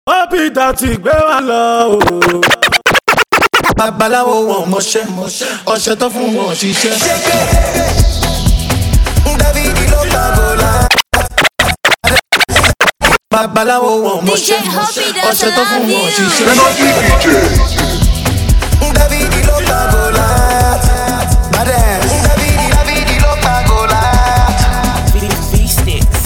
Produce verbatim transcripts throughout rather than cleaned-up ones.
Happy dati gbé wa lọ o. Babaláwo wọn mọṣẹ́, ọṣẹ tó fún wọn ṣiṣẹ́. David ló ta gola. Babaláwo wọn mọṣẹ́, ọṣẹ tó fún wọn ṣiṣẹ́. David ló ta gola. Badass. David, David ló ta gola. V-Sticks.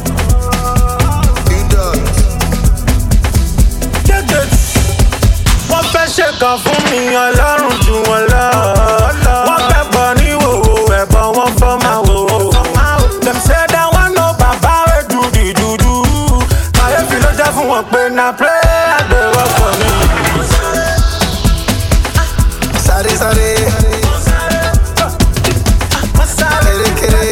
Wọ́n fẹ́ ṣe kan fún mi, Ọlọ́run jù wọ́n lọ. Wọ́n fẹ́ bọ̀ ní wòwò, ẹ̀bọ̀ wọn fọ́ máa wò. Dem say that one no baba wey do the juju. Kàyéfì ló jẹ́ fún wọn pé na pray àgbẹ̀wò for me. Sáré sáré. Kéré kéré.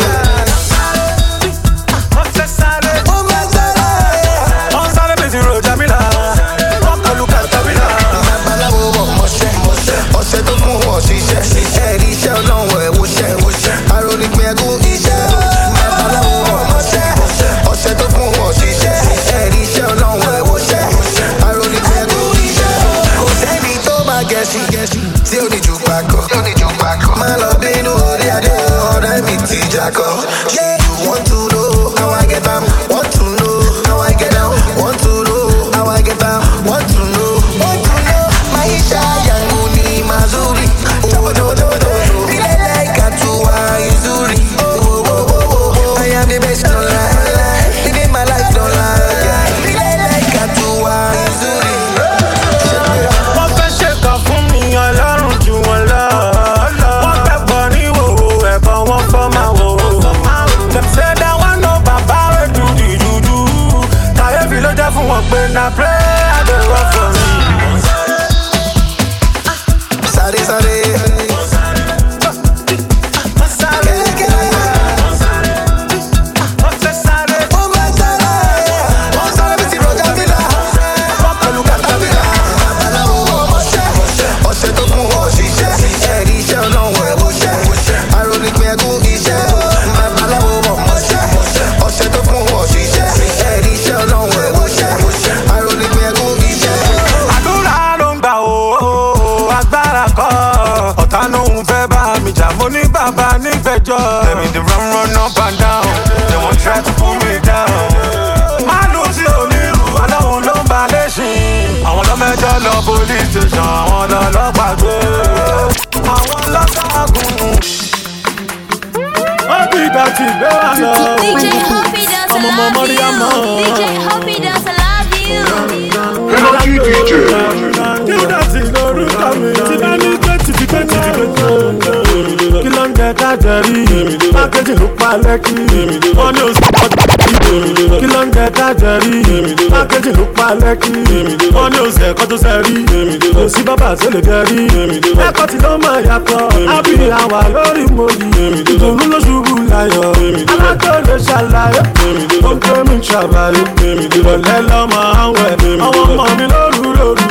Wọ́n fẹ́ sáré. Wọ́n sáré. Wọ́n sáré bí ti ro Jamila. Wọ́n kọlu Katabila. Babaláwo wọ̀ mọṣẹ́, ọṣẹ tó fún wọn ṣiṣẹ́. Ẹ̀rí iṣẹ́ ọlọ́run ẹ̀ wọṣẹ́, arónípin ẹ̀gún iṣẹ́. Babaláwo wọ̀ mọṣẹ́, ọṣẹ tó fún wọn ṣiṣẹ́. Ẹ̀rí iṣẹ́ ọlọ́run ẹ̀ wọṣẹ́, arónípin ẹ̀gún iṣẹ́. Kò sẹ́ni tó máa gẹ̀ẹ́sì tí ó ní jù pàkọ́. Má lọ bínú orí adé ọ̀rẹ́ mi ti jákọ́. Yeah, you want to know how I get down, want to know how I get down, want to know how I get down, want to know, want to know. Maisha yangu ni mazuri. Oh, no, no, no, no. Feel like I too easily. Oh, oh, oh, oh, oh. I am the best online. Living my life don't lie. Feel like I too easily. Wọ́n fẹ́ ṣe kan fún mi, Ọlọ́run jù wọ́n lọ. Wọ́n fẹ́ bọ̀ ní wòwò, ẹ̀bọ̀ wọn fọ́ máa wò. Dem say that one no baba wey do the juju. Kàyéfì ló jẹ́ fún wọn pé na pray àgbẹ̀wò for me. Sáré sáré. Kéré kéré. Wọ́n fẹ́ sáré. Wọ́n sáré. Wọ́n sáré bí ti ro Jamila. Wọ́n kọlu Katabila. Babaláwo wọ̀ mọṣẹ́, ọṣẹ tó fún wọn ṣiṣẹ́. Ẹ̀rí iṣẹ́ ọlọ́run ẹ̀ wọṣẹ́, arónípin ẹ̀gún iṣẹ́. Babaláwo wọ̀ mọṣẹ́, ọṣẹ tó fún wọn ṣiṣẹ́. Ẹ̀rí iṣẹ́ ọlọ́run ẹ̀ wọṣẹ́, arónípin ẹ̀gún iṣẹ́. Àdúrà ló ń gbà ó, agbára kọ́. Ọ̀tá ló ń fẹ́ bá mi jà, mo ní bàbá nígbẹ̀jọ́. Let me dey run run up and down, they wan try to pull me down. Málù tí onírú, Ọlọ́run ló ń ba léṣin. Àwọn ọlọ́mẹjọ lọ police station, àwọn ọlọ́pàá gbé. Àwọn ọlọ́pàá gùn. Wọ́n bí dàtí gbé wá lọ. D J Hoppy does Ọmọ ọmọ love mọ́rí àmọ́. you. D J Hoppy does love you. Energy D J. Kí dàtí lórúkọ mi. Tí bá ní twenty ti twenty ti twenty. Kí ló ń jẹ kájẹ rí? Pákéjì ló pa lẹ́kì. Wọ́n ní oṣù ọ̀dọ́. Kí ló ń jẹ kájẹ rí? Pákéjì ló pa lẹ́kì. Wọ́n ní oṣù ẹ̀kọ́ tó ṣe rí. Kò sí bàbá tó lè jẹ rí. Ẹ̀kọ́ tí ló máa yàtọ̀. Ábí àwà lórí mòyì. Ìdùnnú ló ṣubú láyọ̀. Alájọ lè ṣàlàyé. Ó gbé mi ṣàbàyè. Ìrọ̀lẹ́ lọ́mọ àwẹ̀. Ọmọ ọmọ mi lóru lóru.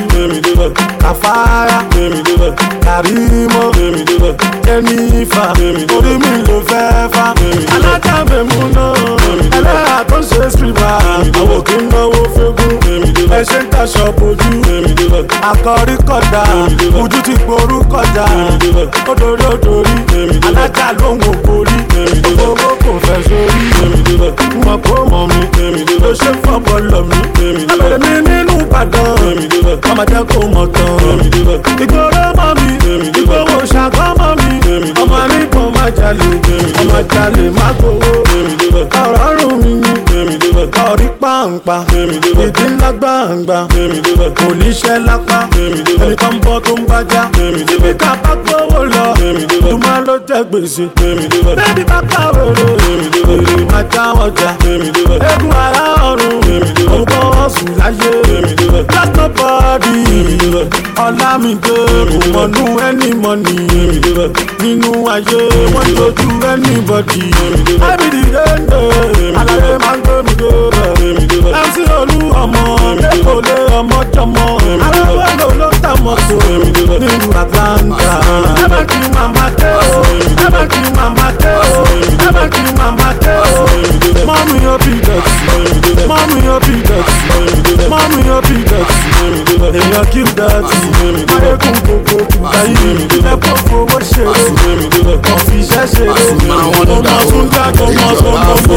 Kàfáyà. Kàrímọ́. Jẹ́nífà. Orí mi ló fẹ́ fà. Alájà bẹ̀mú náà. Ẹlẹ́yà tó ṣe scriba. Àwọn òkè ń náwó fẹ́gùn. Ẹ ṣe ń taṣọ bojú. Akọrí kọjá. Ojú ti gború kọjá. Odori odori. Alájà ló ń wò borí. Owó kò fẹ́ sórí. Mọ̀ kó mọ̀ mi. Ló ṣe fọ́bọ̀ lọ mi. Abẹ̀rẹ̀ mi nínú Ìbàdàn. Ọmọ jẹ́ kó mọ̀ tán. Ìgboro mọ̀ mi. Ìgboro ṣàkọ́ mọ̀ mi. Ọmọ nípò má jalè. Ọmọ jalè má gbowó. Ọ̀rọ̀ rùn mi ni. Ọ̀rí pàǹpà. Ìdí ńlá gbàǹgbà. Kò níṣẹ́ lápá. Ẹni kan bọ́ tó ń bájá. Ibi ká bá gbówó lọ. Tùmọ̀ ló jẹ́ gbèsè. Bébí bá kàwéré. Èrè máa já ọjà. Eégún ara ọ̀run. Ó bọ́ sùn láyé. Just nobody. Ọlámídé kò mọ̀nú ẹni mọ̀nì. Nínú ayé wọ́n lójú anybody. Ábìdì dénde. Àlàyé máa ń gbé mi débẹ̀. M C Olú ọmọ. Lẹ́kọ̀ọ́ lé ọmọ jọmọ. Àwọn ọmọ ló tà mọ́tò. Nínú Atlanta. Ẹ bá kí màmá dé o. Ẹ bá kí màmá dé o. Ẹ bá kí màmá dé o. Mommy up in that. Mommy up in that. Mommy up in that. Èèyàn kí n that. Ayé kún kókó ayé ẹ̀kọ́ fowó ṣeré. Kọ̀fí iṣẹ́ ṣeré. Ọmọ tún dàgbọ́ ọmọ tó ń bọ̀.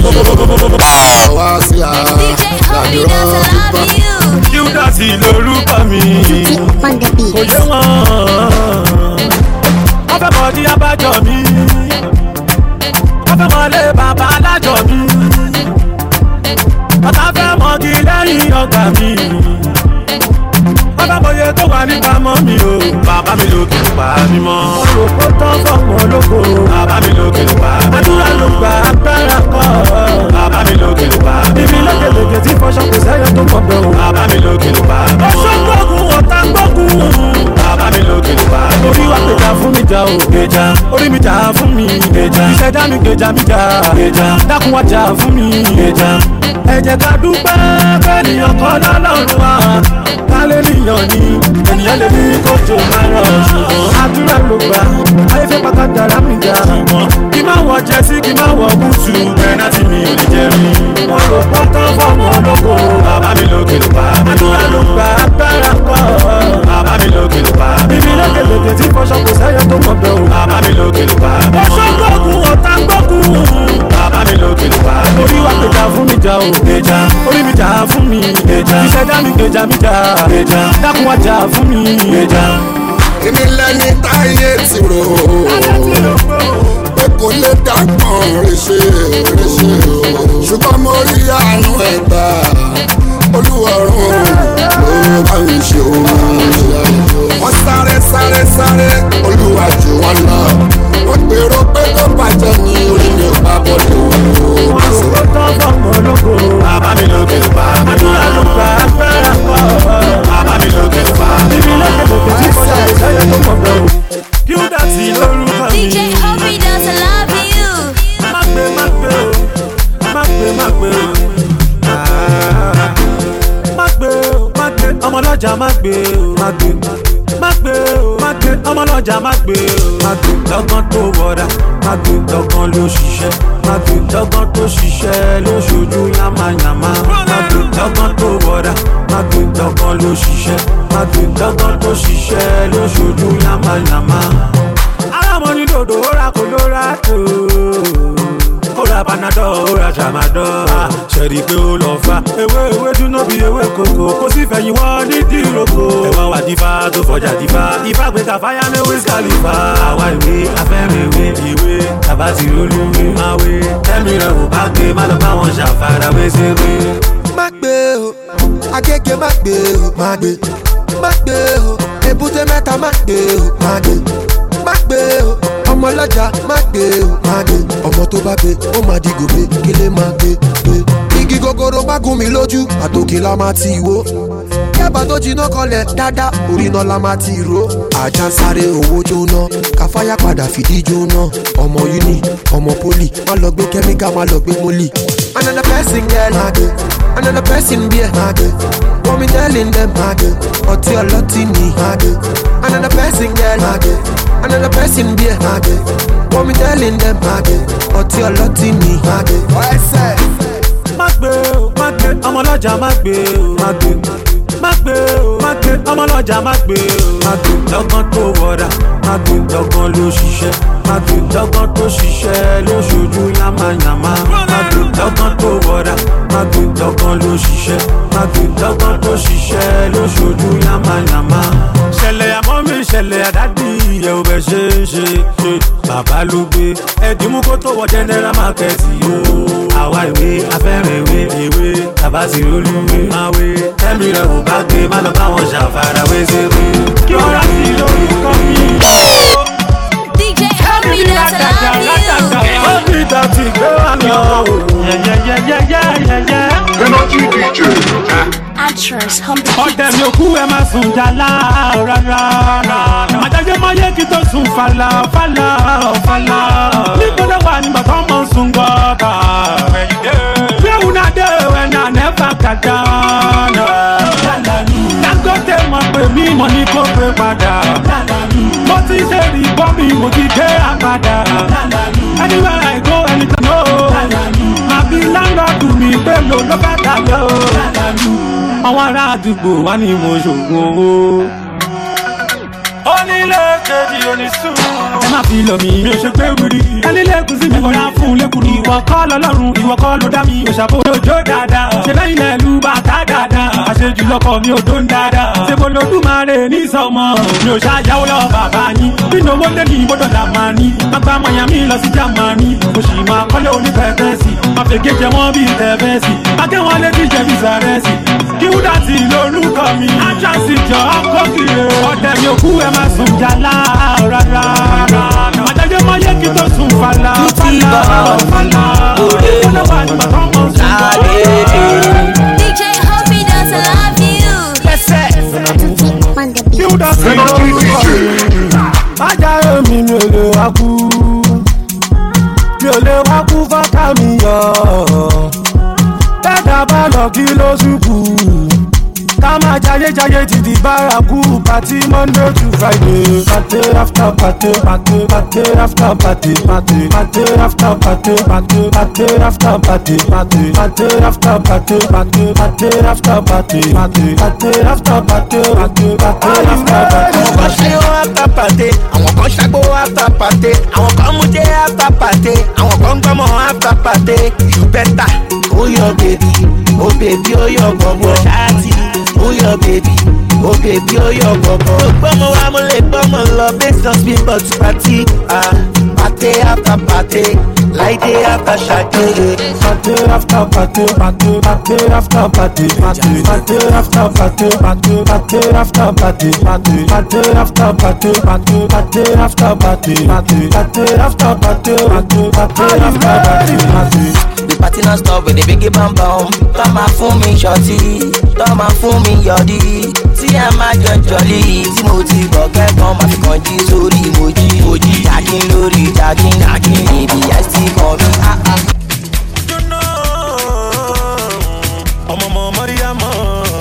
D J Hobby does love you. Kí n dà sí lórúkọ mi. Kò yé wọn. Wọ́n fẹ́ mọ̀ ní abájọ mi. Wọ́n fẹ́ mọ̀ lé bàbá alájọ mi. Ọ̀tá fẹ́ mọ̀ kí lẹ́yìn ọgbà mi. Bàbá mọ̀ye tó wà nípa mọ́ mi o. Bàbá mi lókè ló pa mí mọ́. Olùkó tán fọ́mọ olóko. Bàbá mi lókè ló pa mí mọ́. Àdúrà ló gba agbára kọ́. Bàbá mi lókè ló pa mí mọ́. Ibi lókèlókè tí fọṣọ kò sẹ́yọ tó pọ̀ bẹ́ẹ̀ o. Bàbá mi lókè ló pa mí mọ́. Ọṣọ́ gbógun ọ̀tá gbógun. Bàbá mi lókè ló pa mí mọ́. Orí wa gbèjà fún mi jà o. Gbèjà. Orí mi jà fún mi. Gbèjà. Ìṣẹ̀dá mi gbèjà mi jà. Gbèjà. Dákun wá jà fún mi. Gbèjà. Ẹ jẹ́ ká dúpẹ́ fẹ́nìyàn kọ́ lọ́lọ́run wa. Kálé níyàn ni ènìyàn lè ní kójú máa rọ̀. Àdúrà ló gbà ayé fẹ́ pàkàtàrà mi jà. Kí má wọ jẹ́sí kí má wọ búùtù pẹ́nátì mi ò lè jẹ́ mi. Wọ́n rò pọ́tán fọ́ọ̀mù olóko. Bàbá mi lókè ló pa. Àdúrà ló gbà agbára kọ́. Bàbá mi lókè ló pa. Bíbí lókèlókè tí fọṣọ kò sẹ́yọ tó mọ̀ bẹ́ẹ̀ o. Bàbá mi lókè ló pa. Ọṣọ́ gbógun ọ̀tá gbógun. Bàbá mi lókè ló pa. Orí wa gbèjà fún mi jà o. Gbèjà. Orí mi jà fún mi. Gbèjà. Ìṣẹ̀dá mi gbèjà mi jà. Gbèjà. Dákun wá jà fún mi. Gbèjà. Èmi lẹ́ni táyé ti rò pé kò lè dàgbọ́n ríṣe ríṣe ṣùgbọ́n mo rí àánú ẹ̀gbà Olúwarun ló bá mi ṣe òun. Wọ́n sáré sáré sáré Olúwa jù wọ́n lọ. Wọ́n gbèrò pé kó bàjẹ́ ní orí mi ò bá bọ́dọ̀ wọn. Wọ́n rò ó tán fọ́ọ̀mù olóko. Bàbá mi lókè ló pa. Àdúrà ló gba agbára kọ́. Bàbá mi lókè ló pa. Bíbí lókèlókè tí fọṣọ kò sẹ́yọ tó mọ̀ bẹ́ẹ̀ o. Kí ó dà sí lórúkọ mi. D J Hobby does love you. Má gbé má gbé o. Má gbé má gbé o. Má gbé o. Má gbé ọmọlọ́jà má gbé o. Má gbé má gbé o. Má gbé ọmọlọ́jà má gbé o. Má gbé dọ́gbọ́n tó wọ̀dà. Má gbé dọ́gbọ́n ló ṣiṣẹ́. Má gbé dọ́gbọ́n tó ṣiṣẹ́ ló ṣojú yamayama. Má gbé dọ́gbọ́n tó wọ̀dà. Má gbé dọ́gbọ́n ló ṣiṣẹ́. Má gbé dọ́gbọ́n tó ṣiṣẹ́ ló ṣojú yamayama. Alámọ̀ ní dòdò ó ra kò ló ra tó. Ó ra panadol, ó ra tramadol. Ṣẹ̀rí pé ó lọ fa ewé ewé dúná bí ewé kòkó. Kò sí fẹ̀yìn wọ́n ní dìrókò. Ẹ̀wọ̀n wà dífá tó fọjà dífá. Ifá gbé kàfáyà ní Wiz Khalifa. Àwa ìwé afẹ́rẹ́ ìwé ìwé. Tàbá ti olúwe máa wé. Tẹ́mi rẹ̀ ò bá gbé má lọ bá wọn ṣàfarawé ṣeré. Má gbé o, Agége má gbé o, má gbé. Má gbé o, Èbúté Mẹ́ta má gbé o, má gbé. Má gbé o, ọmọ ọlọ́jà má gbé o, má gbé. Ọmọ tó bá gbé ó máa di gòbé kílé má gbé gbé. Igi gogoro bá gún mi lójú àtòkè la máa ti wó. Kẹ́bà tó jiná kọlẹ̀ dáadáa orí iná la máa ti ró. Àjà ń sáré owó jóná káfáyà padà fìdí jóná. Ọmọ uni ọmọ poli má lọ gbé kẹ́míkà má lọ gbé mólì. Another person girl má gbé. Another person beer má gbé. Wọ́n mi telling them má gbé. Ọtí ọlọ́tí ni má gbé. Another person girl má gbé. Another person beer má gbé. Wọ́n mi telling them má gbé. Ọtí ọlọ́tí ni má gbé. Ọ̀ẹ́sẹ̀. Má gbé o, má gbé ọmọlọ́jà má gbé o, má gbé. Má gbé o, má gbé ọmọlọ́jà má gbé o, má gbé dọ́gbọ́n tó wọ̀dà. Má gbé dọ́gbọ́n ló ṣiṣẹ́. Má gbé dọ́gbọ́n tó ṣiṣẹ́ ló ṣojú yamayama. Má gbé dọ́gbọ́n tó wọ̀dà. Má gbé dọ́gbọ́n ló ṣiṣẹ́. Má gbé dọ́gbọ́n tó ṣiṣẹ́ ló ṣojú yamayama. Ṣẹlẹ̀ àmọ́ mi ṣẹlẹ̀ àdádì ìyẹ̀ ò bẹ̀ ṣe ń ṣe ṣe. Bàbá ló gbé ẹ̀dínmú kó tó wọ general market o. Àwa ìwé afẹ́rẹ́ ìwé ìwé tàbá ti olúwe máa wé. Tẹ́mi rẹ̀ ò bá gbé má lọ bá wọn ṣàfarawé ṣeré. Kí ó rà sí lórí kọ́ mi. D J Hobby does love you. Ó bí dọ̀tí gbé wá lọ. Yẹ́yẹ́yẹ́yẹ́yẹ́yẹ́. Energy D J. Actress Humpty. Ọ̀dẹ̀ mi ò kú ẹ máa sùn jàlá rárá. Àjàjẹ́ máa yé kí tó sùn fàlà fàlà fàlà. Níbo ló wà nígbà tó mọ̀ sùn gọ́gà? Where una dey when I never got down? Dangote mọ̀ pé mi mọ̀ ní kó pé padà. mo ti ṣe rí bọ́mì mo ti gbé àpàdà. Anywhere I go anytime no. Àbí láńlọ́ọ̀dù mi pé lò ló bá dà lọ. Àwọn ará àdúgbò wá ní mo ṣògùn owó. Onílé kejì onísùn. Ẹ má fi lọ mi, mi ò ṣe pé wíri. Ẹni lẹ́kùn sí mi kọ́ra fún lẹ́kùn. Ìwọ kọ́ lọ́lọ́run, ìwọ kọ́ ló dá mi. Òṣàbò òjò dáadáa. Ṣé lẹ́yìn lẹ́lu bàtà dáadáa? Àṣejù lọ́kọ̀ mi ò tó ń dáadáa. Ṣé mo lo dúmarè ní sọmọ? Mi ò ṣàyàwó lọ bàbá yín. Nínú owó lé ní ìbò dọ̀là máa ní. Má gba Miami lọ sí Jámánì. Mo sì máa kọ́lé onífẹ̀ẹ́fẹ́sì. Má fègé jẹ wọ́n bí tẹ̀fẹ́sì. Má gé wọn létí jẹ bí sàrẹ́sì. Kíwúdàtì lórúkọ mi. Àjàsì jọ ọkọ̀ kìlẹ̀. Ọ̀dẹ̀ mi ò kú ẹ má sùn jàlá rárá. Àjàjẹ́ máa yẹ kí tó sùn fàlà fàlà fàlà. Olówó àgbà tó mọ̀ sùn bọ̀. D J Hoppy does love you. Kíwúdàtì lórúkọ mi. Àjàyè mi mi ò lè wá kú. Mi ò lè wá kú fọ́ká mi yọ. Tẹ́tà bá lọ kí ló ṣubú. Ká máa jayé jayé títí bárakú. Party Monday to Friday. Party after party, party, party after party, party, party after party, party, party after party, party, party after party, party, party after party, party, party after party, party, party after party. Àwọn kan ṣe ó after party, àwọn kan ṣàgbó after party, àwọn kan mú jẹ́ after party, àwọn kan gbọ́mọ after party. You better hold your baby, oh baby, oh your bọ̀bọ̀ ṣáàtì. Oh your baby, oh baby, oh your bọ̀bọ̀. Mo gbọ́mọ wa mo lè gbọ́mọ lọ based on speed but party. Ah, party after party, láìdé after ṣàdé. Party after party, party, party after party, party, party after party, party, party after party, party, party after party, party, party after party, party, party after party, party, party after party. The party non stop with the biggie bam bam. Tọ́mà fún mi ṣọtí, tọ́mà fún mi yọ̀dí. Tí a máa jọ jọ̀lí, tí mo ti bọ̀ kẹ́kọ̀ọ́ máa fi kàn jí sórí mojí. Mojí jacking lórí jacking, jacking níbi àìsí kan mi. Ọmọ ọmọ Mọ́ríyámọ́.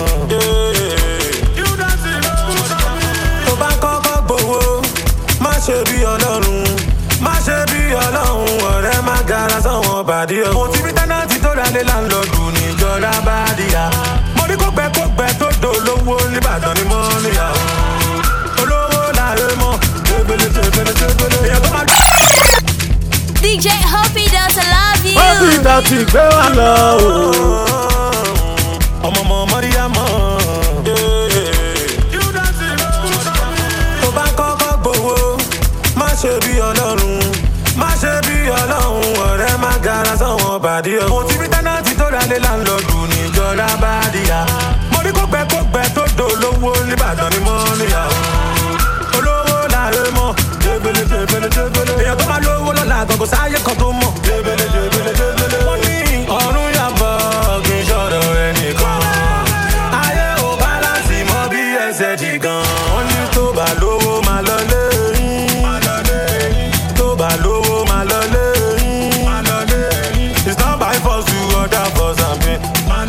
Tó bá kọ́kọ́ gbowó, má ṣe bí Ọlọ́run. Má ṣe bí Ọlọ́run, ọ̀rẹ́ má gara sọ́wọ́n bàdí ọ̀. Mo ti rí tẹ́nàtì tó ralé láńlọ́ọ̀dù níjọra bá dìyà. Mo ní kó gbẹ kó gbẹ tó dolówó nìbàdàn ni mo níyà. Olówó làárẹ̀ mọ́, tébélé tébélé tébélé. Èèyàn tó máa dùn. D J Hoppy does love you. Ó ti dọ̀tí gbé wá lọ. Ọmọ ọmọ Mọ́ríyámọ́. Tó bá kọ́kọ́ gbowó, má ṣe bí Ọlọ́run. Má ṣe bí Ọlọ́run, ọ̀rẹ́ má gara sọ́wọ́n bàdí ọ̀. Mo ti rí tẹ́nàtì tó ralé láńlọ́ọ̀dù níjọra bá dìyà. Mo ní kó gbẹ kó gbẹ tó dolówó nìbàdàn ni mo níyà. Olówó làárẹ̀ mọ́, tébélé tébélé tébélé. Èèyàn tó máa lówó lọ́la àgọ́gọ́ sáyé kan tó mọ̀. Tébélé tébélé tébélé. Wọ́n ní ọ̀run yàbọ̀ kì í ṣọ̀rọ̀ ẹnìkan. Ayé ò bálánsì mọ́ bí ẹsẹ̀ jì gan. Wọ́n ní tó bá lówó máa lọ lé. Tó bá lówó máa lọ lé. It's not by force to order for something.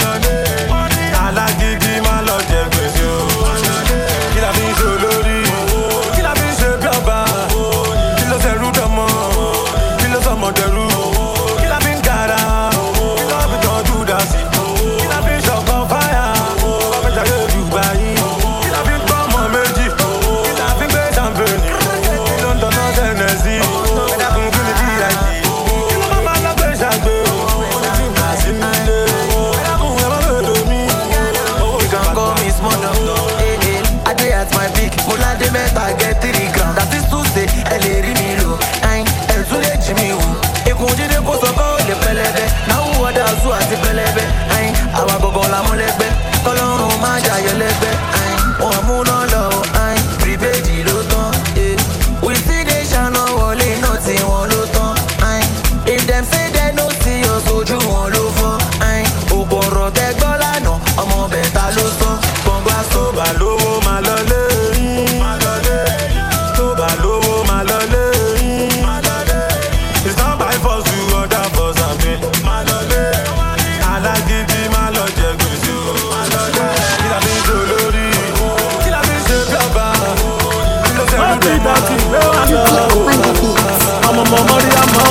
Alágídí máa lọ jẹ gbèsè o. Kí la fi ń ṣe olórí? Kí la fi ń ṣe bí ọba? Kí ló ṣẹrú dọ́mọ? Kí ló sọmọ dẹrú? Kí la fi ń gara? Kí ló fi tọ́jú dà sí? Kí la fi ń ṣọ̀kan fáyà? Wọ́n fi ṣàyè Dubai. Kí la fi ń gbọ́ ọmọ méjì? Kí la fi ń gbé champagne? Kí ló ń tọ́nà Tennessee? Ẹ̀dá kún kí ni B I T? Kí ló máa lọ gbé ṣàgbé? Àṣìlè. Ẹ̀dá kún ẹ̀ má lòdò mí. You can call me small doctor. Eh, eh. I dey at my peak. Mo lade mẹ́ta get three gram. That is to say, ẹ lè rí mi lò. Ayin, ẹ tún lè jí mi wò. Ikùn jíde kó sọ kọ́ ò lè pẹlẹbẹ. Náà wọ́n dá aṣọ àti pẹlẹbẹ. Ayin, àwa gbọ̀ngàn la mú lẹ́gbẹ́. Kọ́lọ́run máa jayọ̀ lẹ́gbẹ́. Ayin, wọ́n mú náà lọ. Ayin, prepaid ló tán. Eh. We still dey ṣáná wọlé náà tí wọ́n ló tán. Ayin, if dem say dem no see us ojú wọn ló fọ́. Ayin, ògbọ̀rọ̀ tẹ́gbọ́ lánàá, ọmọ bẹ̀ta ló tán. Gbọ̀ngbà Tó bá lówó máa lọ lé. Tó bá lówó máa lọ lé. It's not by force to order for something. Alágídí máa lọ jẹ gbèsè o. Kí la fi ń ṣe olórí? Kí la fi ń ṣe bí ọba? Kí ló ṣẹrú dọ́mọ? gbé wá lọ. ọmọ ọmọ mọ́rí àmọ́.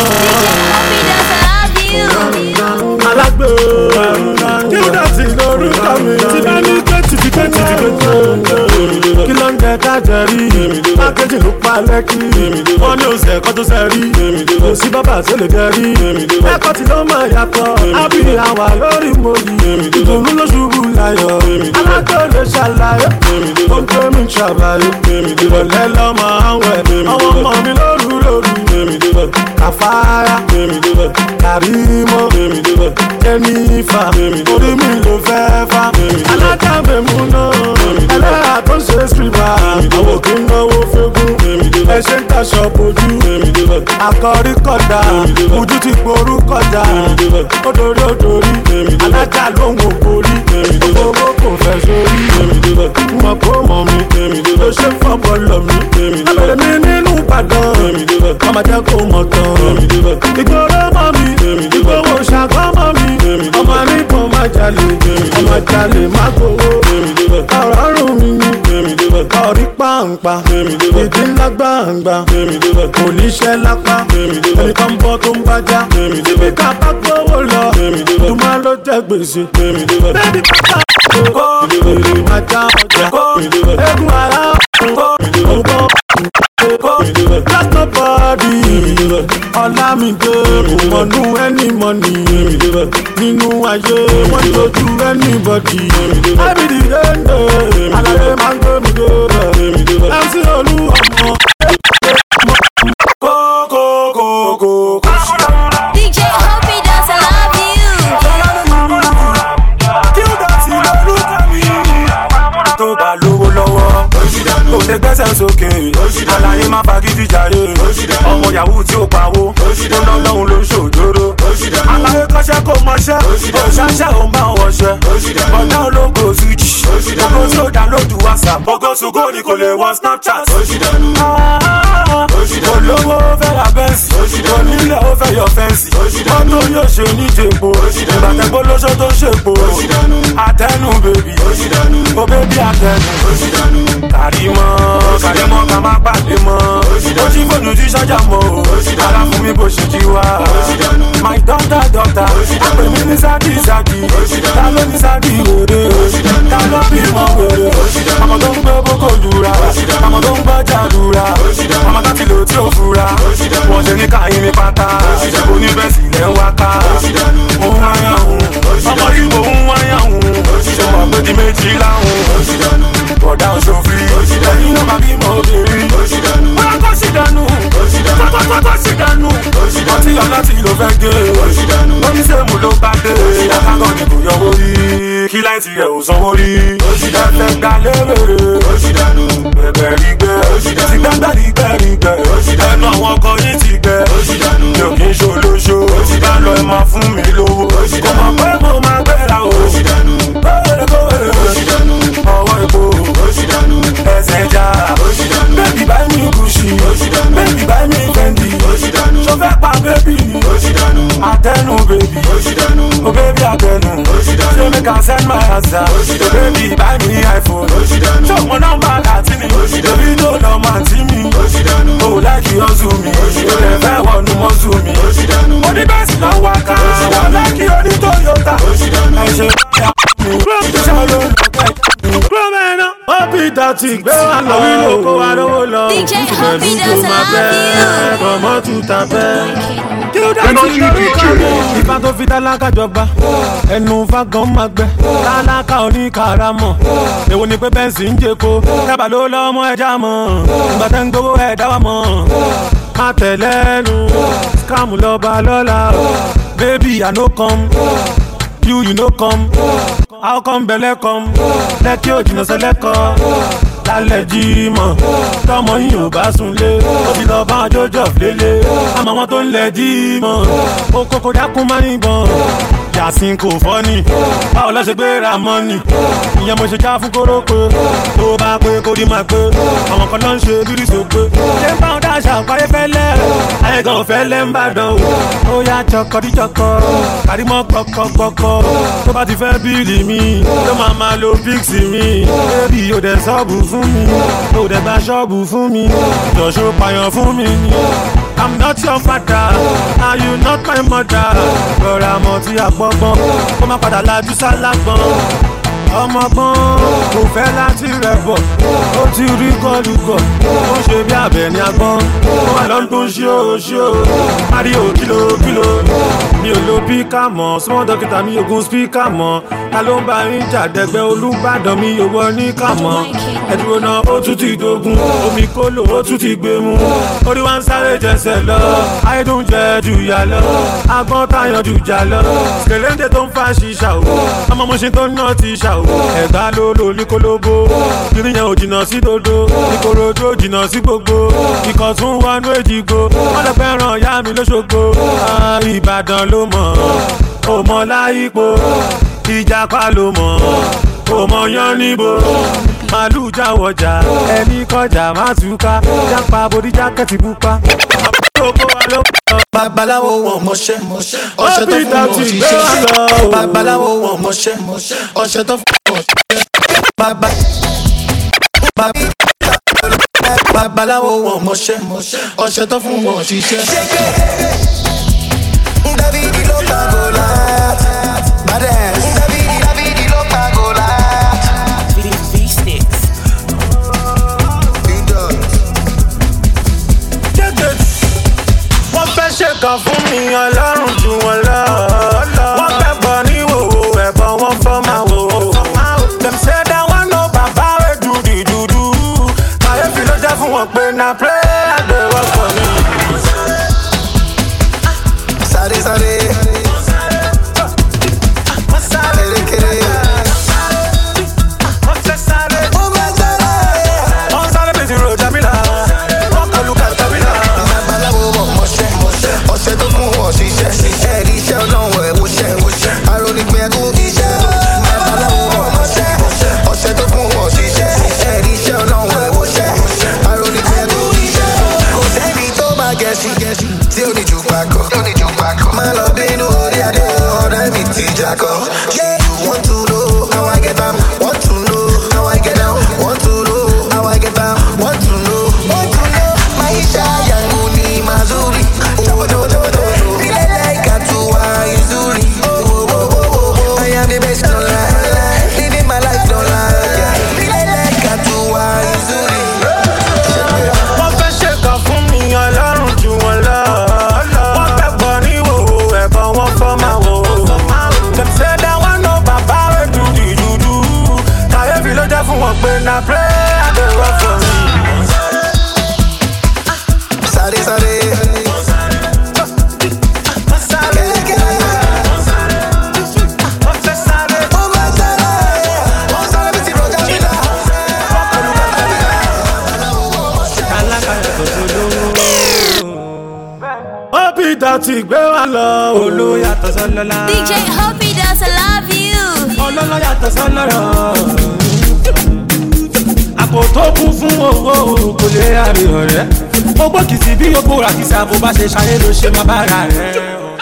alágbó kí ó dọ̀tí lórúkọ mi. tí bá ní kéètì tí kéètì tí kéètì. kí ló ń jẹ kájẹ rí. pákéjì ló pa lẹ́kì. wọ́n ní oṣù ẹ̀kọ́ tó ṣe rí. kò sí bàbá tó lè jẹ rí. ẹ̀kọ́ tí ló máa yàtọ̀. ábí àwà lórí mòyì. ìdùnnú ló ṣubú láyọ̀. alágbó lè ṣàlàyé. ó ń tó mi ṣàbàyè. ìrọ̀lẹ́ lọ́mọ àwẹ̀. ọmọ ọmọ mi lóru lóru. kàfáyà. kàrímọ́. jẹ́nífà. orí mi ló fẹ́ fà. alájàmbé mú náà. ẹlẹ́yà tó ṣe sílvà. àwọn òkè ń náwó fẹ́gùn. ẹ ṣe ń taṣọ bojú. akọrí kọjá. ojú ti gború kọjá. odori odori. alájà ló ń wò borí. owó kò fẹ́ sórí. mọ̀ kó mọ̀ mi. ló ṣe ń fọ́bọ̀ lọ mi. abẹ́rẹ́ mi nínú Ìbàdàn. ọmọ jẹ́ kó mọ̀ tán. ìgboro mọ̀ mi. ìgboro ṣàkọ́ mọ̀ mi. ọmọ nípò má jalè. ọmọ jalè má gbowó. ọ̀rọ̀ rùn mi ni. ọ̀rí pàǹpà. ìdí ńlá gbàǹgbà. kò níṣẹ́ lápá. ẹni kan bọ́ tó ń bájá. síbi ká bá gbówó lọ. ìdúmọ̀ ló jẹ́ gbèsè. bẹ́ẹ̀ni bàbá kó èrè má já ọjà. eégún ara kó ògbó. Just nobody. Ọlámídé kò mọ̀nú any money. Nínú ayé wọ́n tójú anybody. Ẹbí di dénde, àlàyé máa ń gbé mi débẹ̀. M C Olú ọmọ. Kókókókó. D J Hoppy does I love you. Kí ó dá sí lórúkọ mi. Tó bá lówó lọ́wọ́. Kò lè gbẹ́sẹ̀ sókè. Àlàyé máa fagídí jàre. Ọmọ yahoo tí ó pawó. Ó ná lọ́hùn ló ń ṣòjóró. Àlàyé kọ́ṣẹ́ kò mọṣẹ́. Òṣàṣẹ́ ò máa wọṣẹ́. Bọ̀dá ológo switch. Ògo sódà lójú WhatsApp. Ògo ṣògo ni kò lè wọ Snapchat. Olówó fẹ́ ra bẹ́ǹsì. Onílẹ̀ ó fẹ́ yọ fẹ́ǹsì. Mọ́tò yóò ṣe ní jèpo. Ìgbàtẹ́gbó lóṣó tó ń ṣèpo. Àtẹnu bèbí. Ó bébí àtẹnu. Kàrímọ́, kàrímọ́ ká má pàdé mọ́. Ó jí fóònù tí sọ́jà mọ́ o. Ara fún mi bó ṣe jí wá. My daughter daughter, àpè mi ní sáàdì sáàdì. Ta ló ní sáàdì wèrè? Ta ló bímọ wèrè? Ọmọ tó ń gbé bókò lura. Ọmọ tó ń gbọ́jà lura. Ọmọ tó ti lò tí ò fura. Wọ́n ṣe ní káyín ní pátá. Oníbẹ̀sì lẹ́ ń wáká. Òun wáyà òun. Ọmọ Ìgbò ń wáyà òun. Ṣé wọ́n pé di méjì láhùn? Bọ̀dá òṣòfin. Ẹ̀yin náà máa bímọ obìnrin. Wọ́n kọ́ sí dànù. Kọ́kọ́kọ́ sí dànù. Ọtí ọ̀la tí ló fẹ́ gé. Oníṣègùn ló bá dé. Àkàkọ́ ni kò yọ orí. Kí láìsí rẹ̀ ò sanwó rí. Ẹ̀fẹ̀ gbà lérèrè. Bẹ̀bẹ̀ rí gbẹ. Ti gbẹ́gbẹ́ rí gbẹ rí gbẹ. Ẹnu àwọn ọkọ yìí ti gbẹ. Mi ò kí ń ṣolóṣo. Bá lọ ẹ máa fún mi lówó. Kò mọ̀ pé mo máa gbéra o. Bẹ́ẹ̀rẹ̀ bẹ́ẹ̀rẹ̀. Ọwọ́ epo. Ẹsẹ̀ já. Baby buy me Gucci. Baby buy me Fendi. Ṣo fẹ́ pa baby ni? Àtẹnu baby. Oh baby àtẹnu. Ṣé mi can send my answer? Oh baby buy me iPhone. Ṣé mo nọ́mbà láti ni? Baby tó lọ máa tí mi. Oh like you hustle mi. O lè fẹ́ wọnú mọ́sù mi. Oníbẹ̀sì náà wá ká. Wọ́n like you ní Toyota. Ẹ ṣe báyà mi. Ṣé ló ń lọ pẹ́? Gómìnà Hoppy dọ̀tí gbé wà lọ. Àwọn ìlú kó wa lówó lọ. D J Hoppy does I love you. Ọmọ tuta bẹ́ẹ̀. Kí ó dọ̀tí lórúkọ mi. Ìfà tó fi tálákà jọba. Ẹnu fagan máa gbẹ. Tálákà oníkàràmọ̀. Èwo ni pé bẹ́ǹsì ń jẹ́ko. Kábà ló lọ́mọ ẹja mọ̀. Ìgbà tẹ́ ń gbowó ẹ̀dá wa mọ̀. Má tẹ̀lẹ́nu. Scam lọ́ba lọ́la. Baby I no come. You you no come. How come belle come? Lẹ́kí òjìnà sẹ́lẹ̀kọ́. Lálẹ́ jí mọ̀. Tọ́mọ yìí ò bá sunlé. Ó fi lọ bá jọjọ lélẹ̀. Àmọ́ wọn tó ń lẹ̀ jí mọ̀. Ó kókó dákún máa ń bọ̀. Yàsín kò fọ́ ni. Báwo lọ ṣe gbé ra mọ́nì? Ìyẹn mo ṣe já fún kórópè. Tó bá pé kó dí máa pé. Àwọn kan ló ń ṣe bírí sópé. Ṣé ń bá wọn dáṣà parí fẹ́lẹ́? Ayé kan ò fẹ́lẹ́ ń bàdàn o. Ó yá jọkọdíjọkọ. Kàrímọ́ gbọkọgbọkọ. Tó bá ti fẹ́ bíìlì mi ló máa máa lo píksì mi. Bébì yóò dẹ̀ sọ́ọ̀bù fún fún mi ó dẹ̀ gba ṣọ́ọ̀bù fún mi jọ̀ṣọ́ pààyàn fún mi ni. I'm not your father, and you not my mother. Rọra mọ̀ tí a gbọ́gbọ́n, kó má padà lajú sálágbọ́n. Ọmọgbọ́n kò fẹ́ láti rẹ̀ bọ̀, ó ti rí gọ́lùgọ̀, ó ṣe bí abẹ ní agbọ́n. Ó wà lọ́dún ṣíò ṣíò, Mario kìlò kìlò. Mi ò lo píkà mọ́, súnmọ́ dókítà mi ògùn spíkà mọ́. Ta ló ń bá yín jà dẹ́gbẹ́ Olúbàdàn mi ò wọ ní kà mọ́. Ẹ̀dúró náà ó tún ti dogun, omi kólò ó tún ti gbé mu. Orí wa ń sáré jẹsẹ̀ lọ, ayédùn jẹ jù yà lọ. Agbọ́n táyàn jù jà lọ, kèléńdé tó ń fa ṣíṣà o. Ọmọ mo ṣe tó ń ná ti ṣà o. Ẹ̀gbá ló lò ní kólóbó, kiri yẹn ò jìnnà sí dodo. Ìkòròdú ò jìnnà sí gbogbo, ikọ̀ tún wọnú èjìgbò. Wọ́n lọ fẹ́ràn ìyá mi lóṣogbo. Ìbàdàn ló mọ̀, ò mọ̀ láyípo. Ìjàpá ló mọ̀, ò mọ̀ yán níbo. Màlúù jáwọjà, ẹni kọjá má túká. Jápa borí jákẹ́tì pupa. Àbúrò wa ló pọ̀. Babaláwo wọn mọṣẹ́, ọṣẹ tó fún wọn ṣiṣẹ́. Babaláwo wọn mọṣẹ́, ọṣẹ tó fún wọn ṣiṣẹ́. Babaláwo wọn mọṣẹ́, ọṣẹ tó fún wọn ṣiṣẹ́. Dábìdì ló pa Gòláyátì, bàdẹ́. Dábìdì Dábìdì ló pa Gòláyátì. V-Sticks. Wọ́n fẹ́ ṣe kan fún mi ọlọ́run jù wọ́n lọ. Wọ́n fẹ́ bọ̀ ní wòwò ẹ̀bọ̀ wọn fọ́ máa wò. Dem say that one no bàbá wey do the dudu. Kàyéfì ló jẹ́ fún wọn pé na prayer dey work for me. Sáré sáré. Kérékéré. Wọ́n fẹ́ sáré. Ó máa sáré. Wọ́n sáré bí ti ro Jamila. Wọ́n kọlu Katabila. Babaláwo wọn mọṣẹ́, ọṣẹ tó fún wọn ṣiṣẹ́. Ẹ̀rí iṣẹ́ ọlọ́run ẹ̀ wọṣẹ́. Arónípin ẹkún iṣẹ́. Babaláwo wọn mọṣẹ́, ọṣẹ tó fún wọn ṣiṣẹ́. Ẹ̀rí iṣẹ́ ọlọ́run ẹ̀ wọṣẹ́. Arónípin ẹkún iṣẹ́. Kò sẹ́ni tó máa gẹ̀ẹ́sì tí ó ní jù pàkọ́. Má lọ bínú orí adé ọ̀rẹ́ mi ti jákọ́. Yeah, you want to know how I get down, want to know how I get down, want to know how I get down, want to know, want to know. Maisha yangu ni mazuri, oh, do, do, do, do. Vile like atuwa izuri, oh, oh, oh, oh, oh. I am the best, no lie, living my life, no lie, yeah. Vile like atuwa izuri. Wọ́n fẹ́ ṣe kan fún mi ọlọ́run jù wọ́n lọ. Wọ́n fẹ́ bọ̀ ní wòwò ẹ̀bọ̀ wọn fọ́ máa wò. Dem say that one no bàbá wey do the dudu. Kàyéfì ló jẹ́ fún wọn pé na prayer dey work for me. Sáré sáré. Kérékéré. Wọ́n fẹ́ sáré. Ó máa sáré. Ó sáré bí ti ro Jamila. Ó bí dọ̀tí gbé wa lọ. Olóyàtọ̀ sọ́lọ́lá. D J Hoppy does I love you. Ọlọ́lọ́ yàtọ̀ sọ́lọ́rọ̀. Àpò tó kún fún owó kò lè àrí ọ̀rẹ́. Ogbó kìsì bí ogbó ràkìsà bó bá ṣe ṣayé ló ṣe máa bára rẹ̀.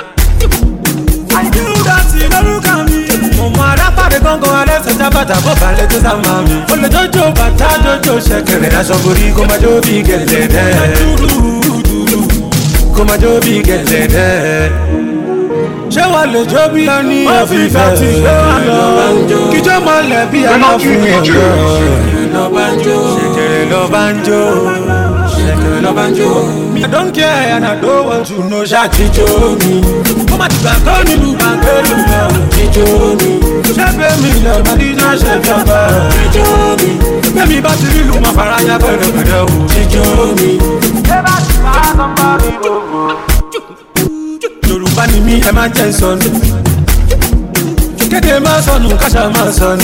Àìdí dọ̀tí lórúkọ mi. Mo mọ arápàdé gángan ẹlẹ́sẹ̀ jábàtà bó balẹ̀ tó sá máa mi. Ó lè jọjọ bàtà jọjọ ṣẹ̀kẹ̀rẹ̀ aṣọ borí kó máa jó bí gẹ̀lẹ́dẹ́. Kó máa jó bí gẹ̀lẹ́dẹ́. Ṣé wàá lè jó bí ẹni ọ̀fìfẹ́ ti gbé wà lọ? Kíjọ́ mọ́lẹ̀ bí aláfin ọ̀yọ́. Lọ bá ń jó, ṣẹ̀kẹ̀rẹ̀ lọ bá ń jó, ṣẹ̀kẹ̀rẹ̀ lọ bá ń jó. I don't care and I don't want to know ṣáàtìjó mi. Ó má ti gbà kọ́ nílùú bàǹkẹ́lù lọ. Jíjó mi. Ṣé bẹ́ẹ̀mi lọ Màdíjà ṣe fi ọba? Jíjó mi. Bẹ́ẹ̀mi bá ti rí ìlú máa fara ya pẹ̀lẹ́pẹ̀lẹ́ o. Jíjó mi. Ṣé bá ti bá sọ́mbà mi gbogbo? Yorùbá ni mí ẹ má jẹ́ sọnù. Kéde má sọnù káṣá má sọnù.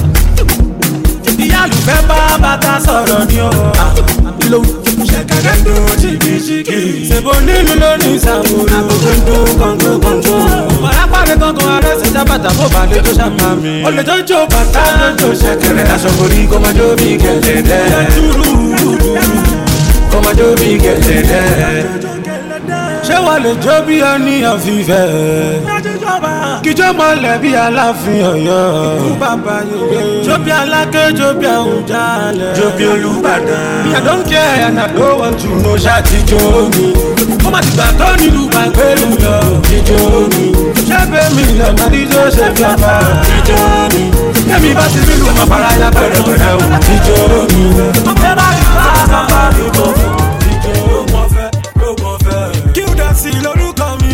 Ìyá àlùfẹ́ bá bàtà sọ̀rọ̀ ni ó. Ṣẹ̀kẹ̀rẹ̀ ń dún jìgìjìgì. Ṣèbó nílùú lónìí ìsàwòrán. Àgbègbè ń dún kọ̀ǹgó kọ̀ǹgó. Màrápàdé kankan arẹ́sẹ̀ jábàtà bó balẹ̀ tó ṣàmà mi. Olè tó jó bàtà tó ṣẹ̀kẹ̀rẹ̀. Aṣọ borí kó máa jó bí gẹ̀lẹ́dẹ́. Kó máa jó bí gẹ̀lẹ́dẹ́. Ṣé wàá lè jó bí ẹni ọ̀fìfẹ́? kíjọ́ mọ́lẹ̀ bí aláàfin ọ̀yọ́. bàbá yòóyè. jóbi aláké jóbi àwùjalẹ̀. jóbi olùbàdàn. mi I don't care and I don't want to know ṣàtijọ́ mi. ó má ti gbà tó nílùú pàgbélú lọ. jíjọ́ mi. ṣẹ́fẹ̀ mi lọ́nà díjọ́ ṣe fi àbá. jíjọ́ mi. kẹ́mi bá ti nílùú máa fara ya pẹ̀rẹ̀pẹ̀rẹ̀ o. jíjọ́ mi. tó fẹ́ bá ti bá a sábà mi bọ̀ fún. jíjọ́ ló mọ̀ fẹ́ ló mọ̀ fẹ́. kí ó dá sí lórúkọ mi.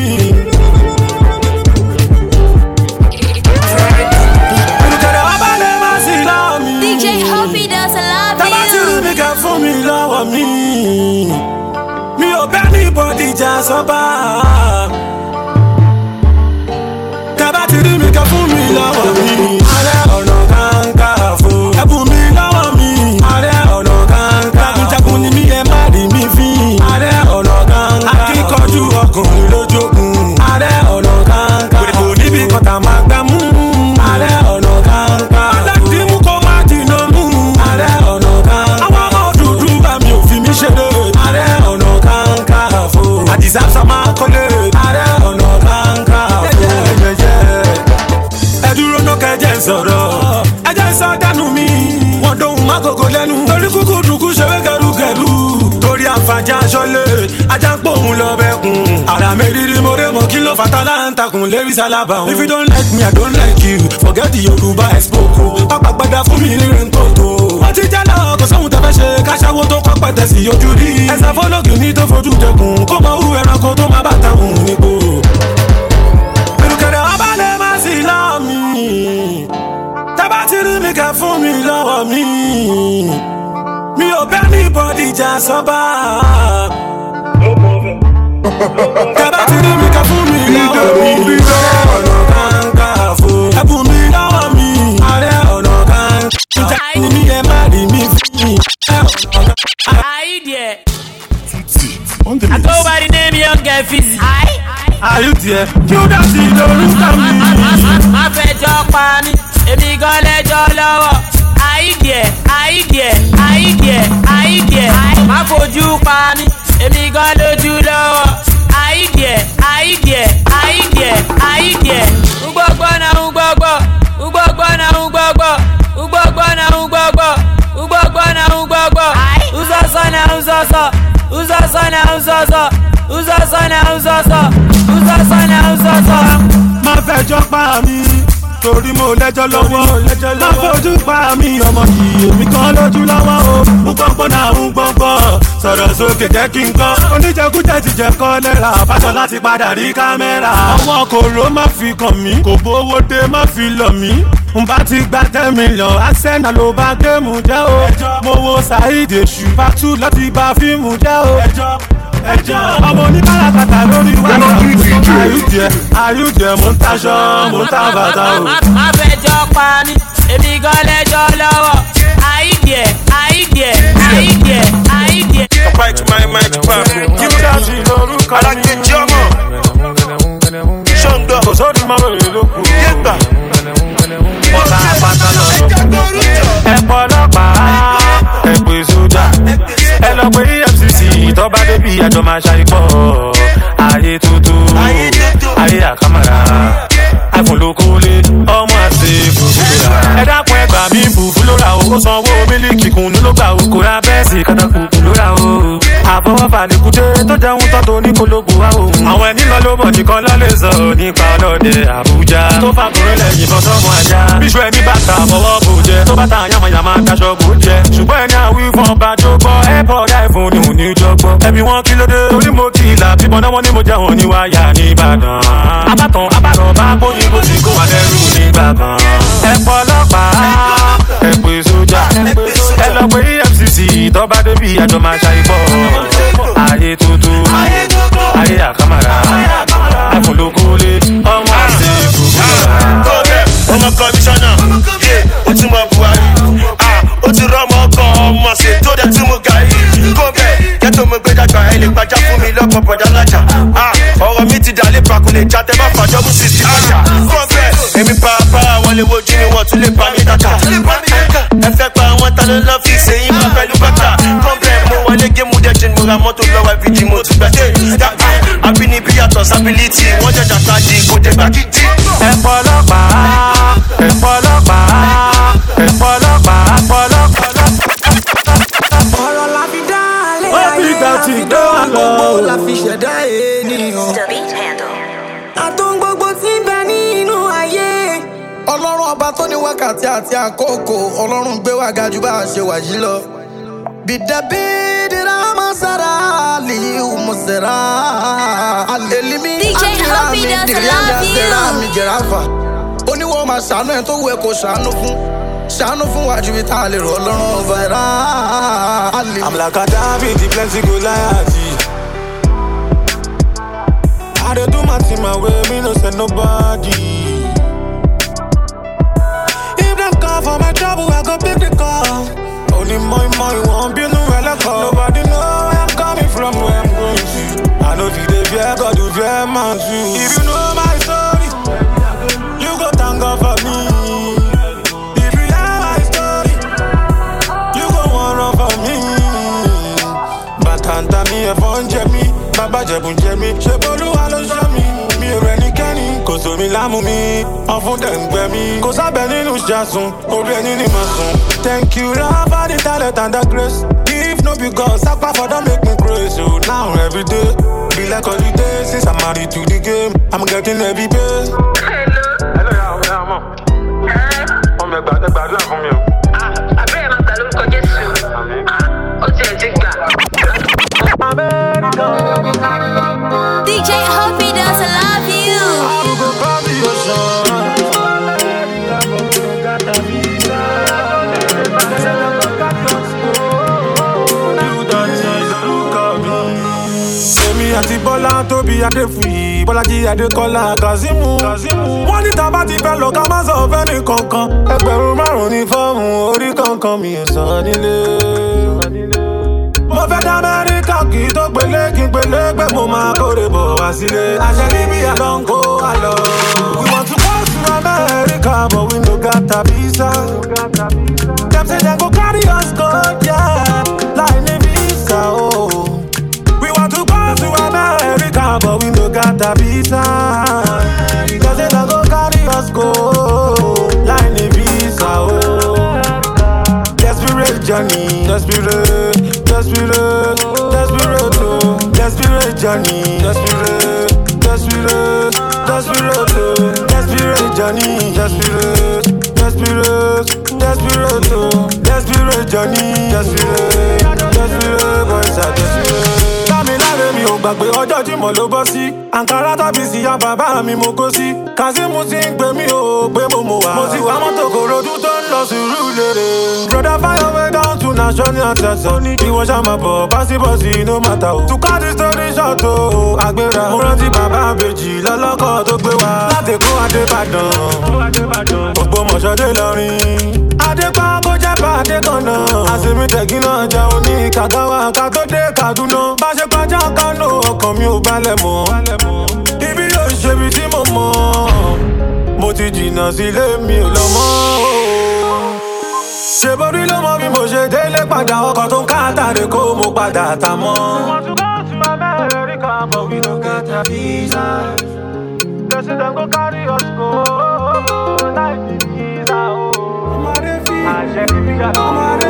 D J Hoppy does a lot for you. Tabati mi kẹ́ fún mi lọ́wọ́ mi. Mi ò bẹ́ ní bọ́dì jà sọ́ba. Tabati mi kẹ́ fún mi lọ́wọ́ mi. Ààrẹ ọ̀nà kakanfò. Ẹ̀bùn mi lọ́wọ́ mi. Ààrẹ ọ̀nà kakanfò. Jagunjagun ni mi ẹ má rí mi fín. Ààrẹ ọ̀nà kakanfò. Akíkanjú ọkùnrin lójókun. Ààrẹ ọ̀nà kakanfò. Kò níbi kọ́tà máa gbá mú. Ààrẹ ọ̀nà kakanfò. Aládìmú kò má dìnnà mú. Ààrẹ ọ̀nà kakanfò. Àwọn ọmọ dúdú bá mi ò fi mí ṣeré. Ààrẹ ọ̀nà kakanfò. Àdìsá sọ́mà kọ́lé. Ààrẹ ọ̀nà kakanfò. Ẹ dúró náà kẹ́jẹ́ sọ̀rọ̀. Ẹ jẹ́ sọ dánú mi. Wọ́n dóhùn má gògó lẹ́nu. Torí kúkú dùkú ṣe wé kẹrùkẹrù. Torí àǹfààní aṣọ́lé. Ajá ń pòun lọ bẹ́kun. Àrà mi rírí mo ré mọ́ kí ló fata láǹtakùn lérí sálábà. If you don't like me, I don't like you. Forget the Yorùbá ẹ̀sìpòkò. Pápá gbọ́dá fún mi ní rìntòtò. Wọ́n ti jẹ́ lọ kò sóhun tẹ́ fẹ́ ṣe. Káṣáwó tó kọ́ pẹ̀tẹ́ sí ojú rí. Ẹ̀sà fọ́lọ́gì ní tó fojú dẹkùn. Kó mọ hu ẹranko tó má bàtà hùn nípò. Ìrùkẹ̀rẹ̀ ọba lè má sí lọ́ọ̀ mi. Tábà ti rí mi kẹ́ fún mi lọ́wọ́ mi. Mi ò bẹ́ ní bọ́dì jà sọ́ba. Tábà ti rí mi kẹ́ fún mi lọ́wọ́ mi. Ọ̀nà kakanfò. Ẹ̀bùn mi lọ́wọ́ mi. Ààrẹ ọ̀nà kakanfò. Jagunjagun ni mi ẹ má rí mi fín. Aye there. I go by the name Young Girl Fizzy. Aye. Are you there? Kí ó dá sí lórúkọ mi. Má fẹjọ́ pa mí, èmi gan lẹ́jọ́ lọ́wọ́. Aye there, aye there, aye there, aye there. Má fojú pa mí, èmi gan lójú lọ́wọ́. Aye there, aye there, aye there, aye there. Ugbọ́gbọ́ na ugbọ́gbọ́, ugbọ́gbọ́ na ugbọ́gbọ́, ugbọ́gbọ́ na ugbọ́gbọ́, ugbọ́gbọ́ na ugbọ́gbọ́. Uzọ́sọ́ na uzọ́sọ́, uzọ́sọ́ na uzọ́sọ́, uzọ́sọ́ na uzọ́sọ́, uzọ́sọ́ na uzọ́sọ́. Má fẹjọ́ pa mí. Torí mo lẹ́jọ́ lọ́wọ́. Má fojú pa mí ọmọ yìí. Èmi kan lójú lọ́wọ́ o. Mo gbọ́ngbọ́n náà ń gbọ́ngbọ́n. Sọ̀rọ̀ sókè jẹ́ kí n kọ́. Oníjẹkújẹ ti jẹ kọ́ lẹ́ra. Bájọ́ láti padà rí kámẹ́rà. Ọwọ́ kòró má fi kàn mí. Kò bówó dé má fi lọ̀ mí. N bá ti gba ten million. Arsenal ló bá géèmù jẹ́ o. Mo wo Saheed Èṣù. Pàtó láti bá fíìmù jẹ́ o. Ẹjọ́ ọmọ oníkàràkàtà lórí wáyà. Àyùjẹ àyùjẹ mo ń taṣọ mo ń ta bàtà o. Má fẹjọ́ pa mí, èmi gan lẹ́jọ́ lọ́wọ́. Aye there, aye there, aye there, aye there. Ọ̀pá ìtumọ̀ ẹ̀ máa ń pa àpò. Kí ó dá sí lórúkọ mi. Alákejì ọmọ. Ṣọ́ńdọ̀. Kò sóòdù máa wèrè lóko. Yégbà. Ọ̀tá pátá lọ. Ẹ pọ̀ ọlọ́pàá, ẹ pè sójà. Ẹ lọ pé E F C C tọ́ba débi àjọ máa ṣàìpọ̀. Ayé tuntun, ayé àkàmàrà. iPhone ló kólé, ọmọ àti fùfúlóra. Ẹ dákun ẹ gbà mí fùfúlóra o. Ó sanwó mílíkì kùnú ló gbà o. Kò ra bẹ́ẹ̀sì kàtàkùn lóra o. Àfọwọ́fà ní kúté tó jẹun tó tó ní kólógbò wa o. Àwọn ẹni lọ ló bọ̀ nìkan lọ lè sọ nípa ọlọ́dẹ Àbújá. Tó fàkùnrin lẹ́yìn bọ́ sọ́mọ ajá. Bíṣu ẹni bàtà fọwọ́ bò jẹ. Tó bàtà yamayama daṣọ bò jẹ. Ṣùgbọ́n ẹni àwí fún ọba tó gbọ́. Airpod iPhone ni òní jọgbọ́. Ẹbí wọn kí ló dé? Torí mo ti là bíbọn náà wọ́n ní mo jẹ́ wọn ní wáyà ní Ìbàdàn. Abátan abátan bá bóyin bó ti kó wà lẹ́rù nígbà kan. Ẹ pọ̀ ọlọ́pàá, ẹ pè sójà. Ẹ lọ pé E F C C tọ́ba débi àjọ máa ṣàìpọ̀. Ayé tuntun, ayé àkàmàrà. iPhone ló kólé, ọmọ àti fùfúlóra. Ọmọ kọmíṣánná, ó ti mọ Buhari. Ó ti rọ́mọ ọkọ̀ ọmọ ṣe tó dẹ̀ tí mo ga yìí. Kó bẹ́ẹ̀ kẹ́tọ́ mo gbé dàgbà ẹ lè gbajá fún mi lọ́pọ̀ bọ̀dá lájà. Ọ̀rọ̀ mi ti dàlé pakò lè já tẹ́ bá fàjọ́ mú sí sí lájà. Kó bẹ́ẹ̀ èmi pàápà wọn lè wojú mi wọ́n tún lè bá mi dàgbà. Ẹ fẹ́ pa àwọn ta ló lọ́ fi ṣe yín máa pẹ̀lú bàtà. Kó bẹ́ẹ̀ mo wọlé gé mu dẹ́jìn mo ra mọ́tò lọ́wọ́ F G mo tún gbàdé. Àbínibí yàtọ̀ sábìlìtì wọ́n jẹjà sáàjì kò dé gbà gidi. ẹ̀pọ̀ ọlọ́pàá ẹ̀pọ̀ ọlọ́pàá ẹ̀pọ̀ ọlọ́pàá ẹ̀pọ̀ ọlọ́pàá. ọ̀rọ̀ la fi dá alẹ́ Ó ayé fi ìgbà tí gbé wa lọ. gbogbo la fi ṣẹ̀dá ènìyàn. àtòun gbogbo tí ń bẹ nínú ayé. ọlọ́run ọba tó ní wákàtí àti àkókò ọlọ́run gbé wa ga jù bá a ṣe wà yìí lọ. bidabidira masara aliyu musera alelimi D J Hoppy does love you. mi jẹrafa oníwọ máa ṣàánú ẹ tó wù ẹ kó ṣàánú fún ṣàánú fún wájú bí tá a lè rọ ọlọ́run ọba ẹ̀rá alẹ́. I'm like a David, the plenty Goliath. I dey do my thing my way, me no send nobody. If them call for my trouble, I go pick the call. Only my money won't be no welcome. Nobody know where I'm coming from, where I'm going to. I know if they fear God, you fear man too. If you know my story, you go thank God for me. If you hear my story, you go want run for me. Bàtàǹtà mi ẹ̀fọ́ ń jẹ mí, bàbá jẹ̀bù ń jẹ mí. Ṣé Bolúwa ló ṣọ́ mi? Mi ò rẹ̀ níkẹ́ni, kò sómi lámú mi. Ọ̀fun dẹ̀ ń gbẹ mí, kò sábẹ́ nínú ṣàsùn, orí ẹni ní màá sùn. Thank you, Lord, for the talent and the grace. If no be God, sacrifice for them make me crazy. So now every day, be like holiday since I'm married to the game. I'm getting every pay. Hello. Hello, yeah, yeah, mom. Ẹ́. Ọmọ ẹgbàá ẹgbàá fún mi o. Ah, abẹ́rẹ́ máa gbà lórúkọ Jésù. Ah, ó ti ẹ̀ ti gbà. D J Hoppy does love you. Èmi àti Bọ́lá Tóbi Adéfúyì Bọ́lájí Adékọ́lá Kazeemu. Wọ́n ní tá bá ti fẹ́ lọ ká má sọ fẹ́ni kankan. Ẹgbẹ̀rún márùn-ún ní fọ́ọ̀mù orí kankan mi ò san nílé. Mo fẹ́ dá Amẹ́ríkà kì í tó gbélé kí n gbélé pé mo máa kórè bọ̀ wá sílé. Àṣẹ níbi àlọ́ ń kó àlọ́. We want to go to America but we no got a visa. Dem say dem go carry us go yeah, láì ní visa o. Oh. We want to go to America but we no got a visa. Dem say dem go carry us go láì ní visa o. Oh. Desperate journey, desperate, desperate, desperate, oh. Desperate journey, desperate, desperate, desperate, oh. Desperate journey, desperate, desperate, desperate, oh. Desperate journey, desperate, desperate, boys are desperate. Dámiláre mi ò gbàgbé ọjọ́ Jímọ̀ ló bọ́ sí. Àǹkárá tàbí sí ya bàbá mi mo kó sí. Kazeemu ti ń pè mí o pé mo mọ̀ wá. Mo ti wá mọ́tò Kòròdú tó ń lọ Sùúrùlérè. Brother fire way down to national tẹ̀sán. Ìwọ ṣá máa bọ̀ básíbọ̀sì no matter o. To cut the story short o, àgbéra. Mo rántí bàbá àbèjì lọ́lọ́kọ̀ tó gbé wa. Láti kó Adébàdàn, Ògbómọ̀ṣọ́ dé Ìlọrin. Adépa kó jẹ́ bá Adékànnà. Àṣemí tẹ̀gí náà jẹ́ oní Kàgáwá ká tó dé Kàdúná. Bá ṣe kọjá Kánò ọkàn mi ò balẹ̀ mọ́. Ibi yóò ṣe ibi tí mo mọ̀. Mo ti jìnnà sílé mi ò lọ mọ́. Ṣé borí ló mọ bí mo ṣe délé padà ọkọ̀ tó ń ká àtàrẹ kó mo padà tà mọ́. We want to go to America but we no get a visa. They say dem go carry us go láì ní visa o. Àṣẹ bíbí àlọ́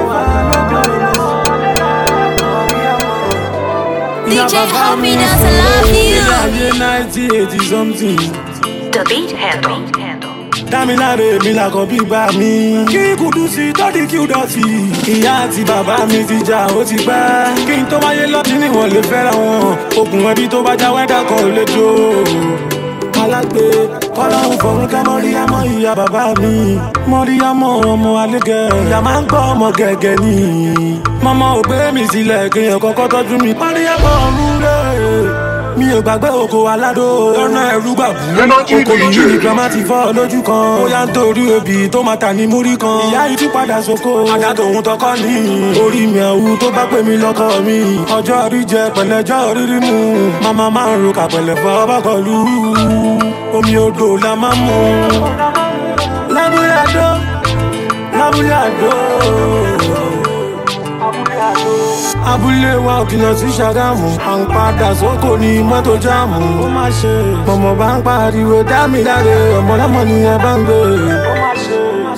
D J Hoppy does love you. nineteen eighty something. The beat handle. Dámiláre mi làkọ̀ bí bá mi. Kí Kúdùsì tọ́dí kí ó dọ̀tí. Ìyá àti bàbá mi ti jà ó ti pẹ́. Kí n tó wáyé lọ́tí níwọ̀n lè fẹ́ra wọn. Okùn ẹbí tó bá já wẹ́dà kan ò lè jó. Alágbe kọ́láhùn fọ̀rún kẹ́ Mọ́ríyámọ́ ìyá bàbá mi. Mọ́ríyámọ́ ọmọ alégẹ̀. Ìyá máa ń gbọ́ ọmọ gẹ̀gẹ̀ ni. Mọ́mọ́ ò gbé mi sílẹ̀ kéèyàn kọ́kọ́ tọ́jú mi. Mọ́ríyámọ́ ọ̀run rẹ̀. Mi ò gbàgbé oko aládó. Lọ́nà ẹ̀rú gbàgbú. Oko mi yìí nìkan má ti fọ́ lójú kan. Bóyá ń torí obì tó máa tà ní múrí kan. Ìyá yìí tún padà sóko. Àdá tòun tọkọ ní. Orí mi àwù tó bá pè mí lọ́kọ mi. Ọjọ́ orí jẹ pẹ̀lẹ́jọ́ rírí mu. Màmá máa ń ro kàpẹ̀lẹ̀ fọ́ bọ́kọ̀lù. Omi odò la máa mú. Lábúlé àdó, lábúlé àdó. abúlé wa ò kìlọ̀ sí Ṣàgámù. À ń padà sóko ní mọ́tò jáàmù. Ó má ṣe mọ̀mọ́ bá ń pariwo dá mi láre. Ọmọlọ́mọ ni ẹ bá ń gbé. Ó má ṣe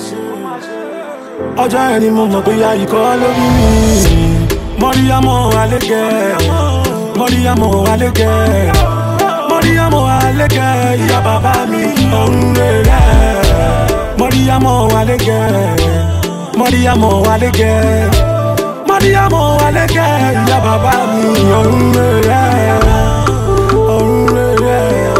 ọjọ́ yẹn ni mo mọ̀ pé ya ikọ́ lórí mi. Mọ́ríyámọ́ Alégẹ̀, Mọ́ríyámọ́ Alégẹ̀, Mọ́ríyámọ́ Alégẹ̀, ìyá bàbá mi ọ̀run rere. Mọ́ríyámọ́ Alégẹ̀, Mọ́ríyámọ́ Alégẹ̀, Mọ́ríyámọ́ Alégẹ̀, ìyá bàbá mi ọ̀run rere, ọ̀run rere.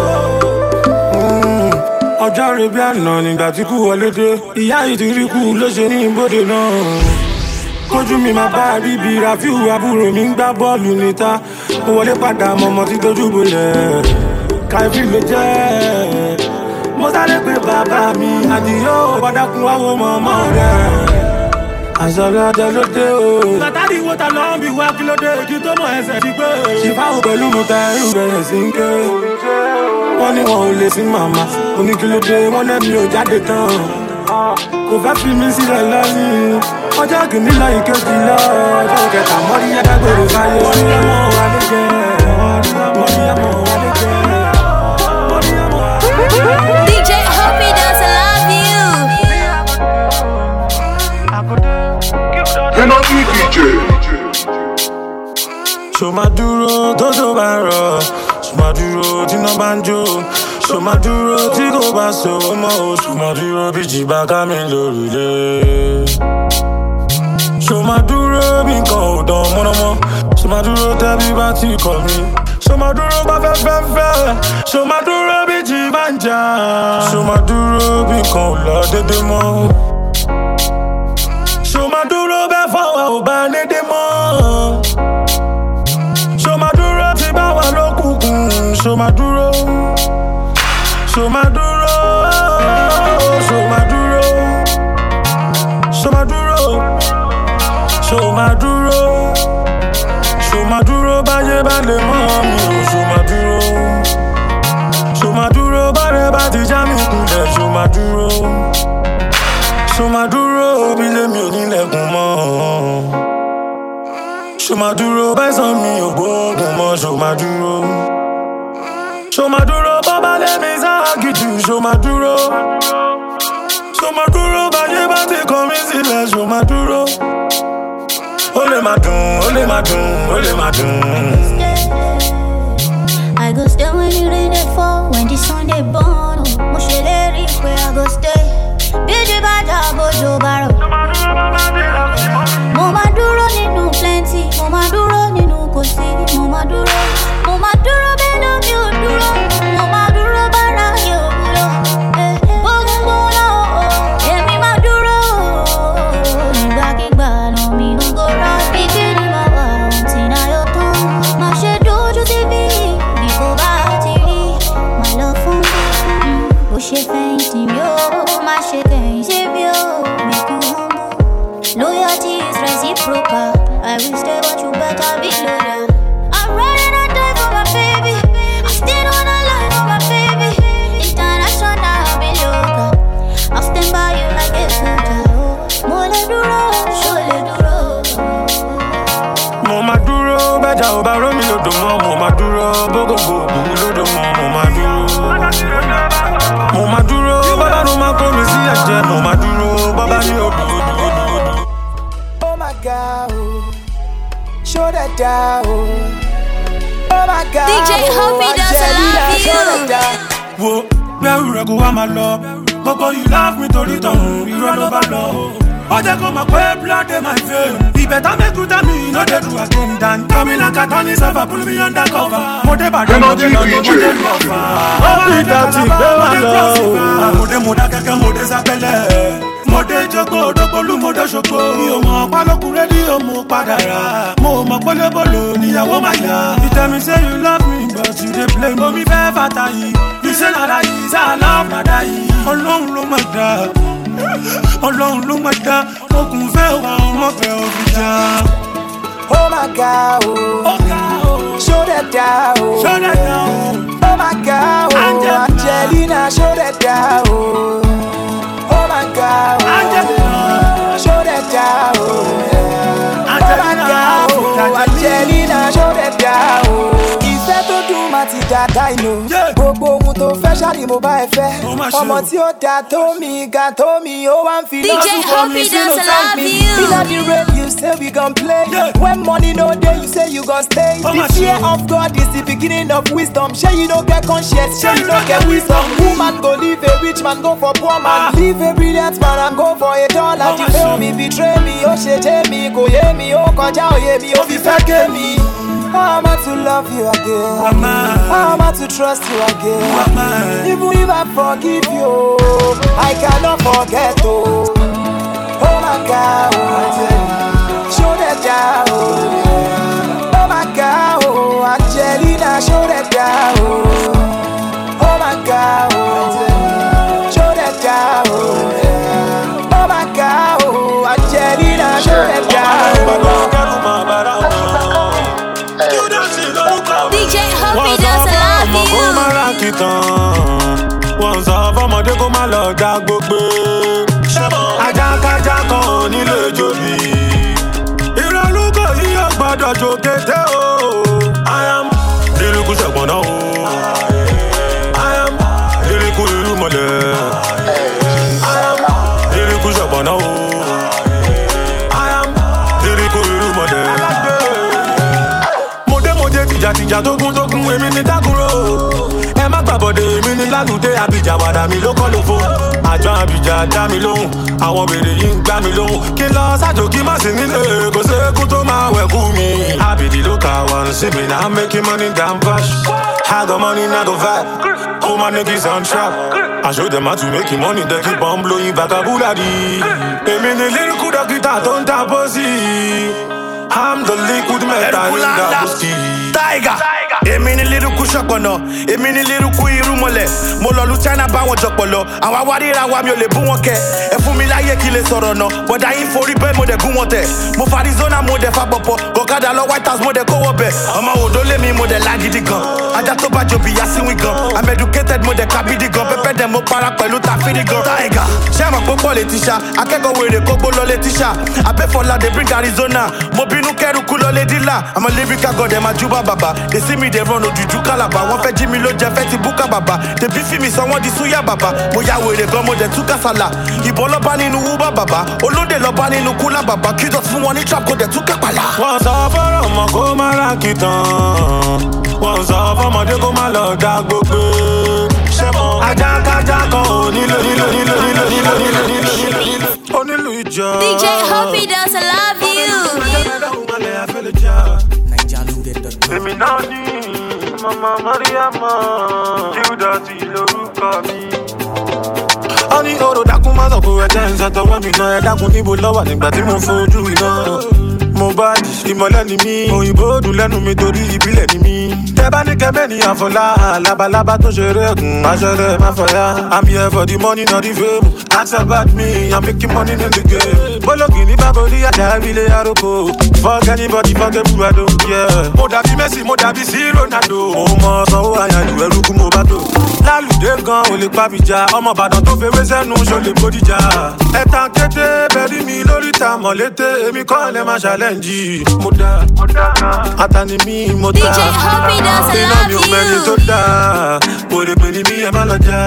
Ọjọ́ rẹ̀ bí àná nígbà tí kú wọlé dé. Ìyá ìtìrí kú ló ṣe ní ibodè náà. Kójú mi máa bá bíbí Rafiu àbúrò mi ń gbá bọ́ọ̀lù níta. Mo wọlé padà mọ̀mọ́ tí tójú bolẹ̀. Kàìfì ló jẹ́. Mo sáré pé bàbá mi àdìyó bọ́dákun wáwo mọ̀mọ́ rẹ̀. Àṣàlẹ̀ ọdẹ ló dé o. Látàrí wo ta lọ́n bí wá kí ló dé kí tó mọ̀ ẹsẹ̀ ti gbé. Ṣìfáwò pẹ̀lú mo ta ẹrù bẹ̀rẹ̀ sí ń ké. Wọ́n ní wọn ò lè sí màmá. Oníkílódé wọ́n lẹ́mi ò jáde tán. Kò fẹ́ fi mí sílẹ̀ lọ́yìn. Ọjọ́ kìíní lọ ìkejì lọ. Ọjọ́ kẹta mọ́rí yádágbèrè báyé. Mọ́ríyámọ́ Alégẹ̀, Mọ́ríyámọ́ Alégẹ̀, Mọ́ríyámọ́ Alégẹ̀. D J Hoppy does love you. Energy D J. Ṣo máa dúró tó tó bá rọ̀. Ṣo máa dúró tí iná bá ń jó. Ṣo máa dúró tí kò bá sówó mọ́ o. Ṣo máa dúró bí jìbá ká mi lórúlé. Ṣo máa dúró bí nǹkan ò dán mọ́nàmọ́. Ṣo máa dúró tẹ́bí bá ti kọ̀ mí. Ṣo máa dúró bá fẹ́ fẹ́ fẹ́. Ṣo máa dúró bí jìbá ń jà. Ṣo máa dúró bí nǹkan ò lọ dédé mọ́. Ṣo máa dúró bẹ́ẹ̀ fọwọ́ ò bá dédé mọ́. Ṣo máa dúró tí bá wà lókùnkùn. Ṣo máa dúró. Ṣo máa dúró. Ṣo máa dúró. Ṣo máa dúró. Ṣo máa dúró. Ṣo máa dúró báyé bá lè mọ́ mi o. Ṣo máa dúró. Ṣo máa dúró bárẹ̀ bá ti já mi kulẹ̀. Ṣo máa dúró. Ṣo máa dúró bí lèmi ò nílẹ̀kùn mọ́. Ṣo máa dúró bẹ́sàn mi ò gbóògùn mọ́. Ṣo máa dúró. Ṣo máa dúró bọ́bá lẹ́mi ságìjù. Ṣo máa dúró. Ṣo máa dúró báyé bá ti kọ̀ mí sílẹ̀. Ṣo máa dúró. Ó lè máa dùn, ó lè máa dùn, ó lè máa dùn. I go stay when you rain dey fall, when the sun dey burn. Mo ṣèlérí pé I go stay. Bíjì bá jà bójú bá rọ̀. Mo máa dúró nínú plenty, mo máa dúró nínú kò sí. Mo máa dúró, mo máa dúró bẹ́ẹ̀ náà mi ò dúró. Mo máa dúró bára yóò wúlò. Gbogbo náà èmi máa dúró. Nígbàkigbà náà mi ò go rush. Bíkíni máa wà tí náà yóò tán. Má ṣe dojú sí bí bí kò bá ti rí. Má lọ fún bó ṣe fẹ̀yìntì mi ó. Má ṣe kẹ̀yìn sí mi ó. Make you humble. Loyalty is reciprocal. I will stay but you better be loyal. I'm running and die for my baby. I still wanna lie for my baby. International, I'll be local. I'll stand by you like a soldier. Mo lè dúró, ṣó lè dúró. Mo máa dúró bẹ́jà ò bá rómi lòdò mọ́. Mo máa dúró bógógó òkú lòdò mọ́. Mo máa dúró. Mo máa dúró bàbá ló máa kó mi sí ẹ̀jẹ̀. Mo máa dúró bàbá ní odò odò odò odò. Oh my God, oh. Show that down. Oh my God, D J Hoppy does love show that you. down. Wo bẹ́rù rẹ̀ kó wá máa lọ. Gbogbo you love me torí tọ̀hún irọ́ ló bá lọ. Ó jẹ́ kó mọ̀ pé blood dey my vein. Ìbẹ̀tà mẹ́kú tẹ́ mi no dey do again dan. Kọ́mi náà kàtọ́ ní sẹ́fà pull me under cover. Mo dé Ìbàdàn mo dé lọ́dún mo dé lọ́fà. Ó wà ní dàtí gbé wá lọ. Mo dé mo dá kẹ́kẹ́ mo dé sápẹ́lẹ̀. Mo dé Jogbo Òdògbòlú mo dé Ṣogbo. Mi ò mọ̀ pálọ́kù rédíò mo padà rà. Mo mọ̀ pólébòlò níyàwó máa yá. You tell me say you love me but you dey play. Mo mi fẹ́ fàtà yìí. You say nada yìí say I love nada yìí. Ọlọ́run ló máa dá. Ọlọ́run ló máa dá. Okùn fẹ́ wà ọmọ fẹ́ òbí já. Oh my God, oh. Ó ká o. Show that down. Show that down. Oh my God, oh. Angelina. Angelina, show that down. Oh my God, oh. Angelina. Show that down. Oh my Angelina. God, oh. Angelina show them down. Ìfẹ́ tó dùn má ti dáadáa inú. Gbogbo ohun tó fẹ́ ṣáà ni mo bá ẹ fẹ́. Ọmọ tí ó da tó mi ga tó mi ó wá ń fi lọ́sùn fún mi sínú thank me. Inna the rain you say we gon play. When money no dey you say you gon stay. The fear of God is the beginning of wisdom. Shey you no get conscience, shey you no get wisdom. Woman go leave a rich man go for poor man. Leave a brilliant man and go for a dollar. You fail me, betray me, ó ṣe jẹ́ mi, kò yé mi, ó kọjá òye mi, ó fi fẹ́ ké mi. How am I to love you again? How am I to trust you again? Even if I forgive you, I cannot forget oh. Oh my God, oh. Show that down oh. Oh my God, oh. Angelina, show that down oh. Oh my God, oh. Show that down oh. Oh my God, oh. Angelina, show that down oh. D J Hoppy does love you. Wọ́n sọ fọ́mọdé kó má lọ já gbogbo. Ajákájá kan ò nílé jòbí. Ìrọ̀lúkọ yìí ò gbọ́dọ̀ jò kété o. I am líríkù ṣẹ̀gbọ́n náà o. I am líríkù irú mọ̀lẹ́. I am líríkù ṣẹ̀gbọ́n náà o. I am líríkù irú mọ̀lẹ́. Tìjà tógún tógún èmi ní dákúrò. Ẹ má gbàbọ̀dé èmi ní lálùdé àbíjà wàdà mi ló kọ́ ló fò. Àjọ àbíjà dá mi lóhùn, àwọn bèrè yìí ń gbá mi lóhùn. Kí n lọ sájò kí má sí nílé, kò sékú tó máa wẹ̀kú mi. Àbìdì ló kà wọ́n sí mi náà making money down push. I got money now go vibe, all my niggas on trap. I show them how to make money, they keep on blowing vocabulary. Èmi ní lyrical dókítà tó ń ta pósí. I'm the liquid metal in the whiskey. Tiger, èmi ni lyrical ṣọ̀pọ̀nà, èmi ni lyrical irúmọlẹ̀. Mo lọ lu China bá wọn jọpọ̀lọ, àwọn awáríra wa mi ò lè bú wọn kẹ. Ẹ fún mi láyé kí lè sọ̀rọ̀ náà, bọ̀dá yín forí bẹ́ẹ̀ mo dẹ̀ gún wọn tẹ̀. Mo fa Arizona mo dẹ̀ fa pọ̀pọ̀, gọ̀kadà lọ White House mo dẹ̀ kówó bẹ̀. Ọmọ òdo lé mi mo dẹ̀ lágídí gan, ajá tó bá jòbí yá síwí gan. I'm educated mo dẹ̀ kábídí gan, pẹ́pẹ́ dẹ̀ mo para pẹ̀lú tàfídí gan. Tiger, ṣé àmọ̀ púpọ̀ lè tíṣà, akẹ́kọ̀ọ́ wèrè kógbó lọ lè tíṣà. Abẹ́fọ̀lá dey bring Arizona, mo bínú kẹ́rù kú lọ lè dílà. I'm a lyrical god, dem a juba baba. They see me, they run ojuju kalaba. Wọ́n fẹ́ jí mi ló jẹ fẹ́ ti búkà bàbá. They beef me sanwó di súyà bàbá. Mo ya wèrè gan mo dẹ̀ tú kásálà. Ìbọn lọ́ba nínú wúbà bàbá. Olóde lọ́ba nínú kúlà bàbá. Kí dọ̀tí fún wọn ní trap kó dẹ̀ tú kápálà. Wọ́n sọ fọ́rọ̀ ọmọ kó má ra kìtàn. Wọ́n sọ fọ́mọdé kó má lọ dá gbogbo. Ajákájá kan ò nílò nílò nílò nílò nílò nílò nílò nílò. Onílù ìjọ. D J Hoppy does love you. Èmi náà ní Mama Mariama, Júdásì lórúkọ mi. Ó ní oró dákún má sọ pé ẹ̀jẹ̀ ń ṣàtọwọ́ mi náà. Ẹ dákun níbo lọ́wọ́ nígbà tí mo fojú iná. Mo bá di ìmọ̀lẹ́ ni mí, òyìnbó dùn lẹ́nu mi torí ìbílẹ̀ ni mí. Tẹ bá ní kẹ́mẹ́ ní àfọlá, labalábá tó ṣeré ẹ̀gùn, aṣọ́rẹ́ má fọyá. I'm here for the money, not the fame. Ask about me, I'm making money in the game. Bólógì ní Bákòrí àjà ìbílẹ̀ àròkọ. Fuck anybody, fuck everybody, I don't care. Mo dàbí Messi, mo dàbí sí Ronaldo. Mo mọ sanwó àyànjú ẹrú kú mo bá tó. Lálùdé gan ò lè pàbíjà, ọmọ Ìbàdàn tó fewé sẹ́nu ṣó lè bódìjà. Ẹ̀tàn kété bẹ̀rí mi lórí ta mọ̀lété, èmi kọ́ lẹ́ máa ṣàlẹ́ǹjì. Mo dá, àtàní mi mo dá. D J Hoppy does Iná mi ò mẹ́rin tó love dá. Mo lè pè ní mi ẹ má lọ já.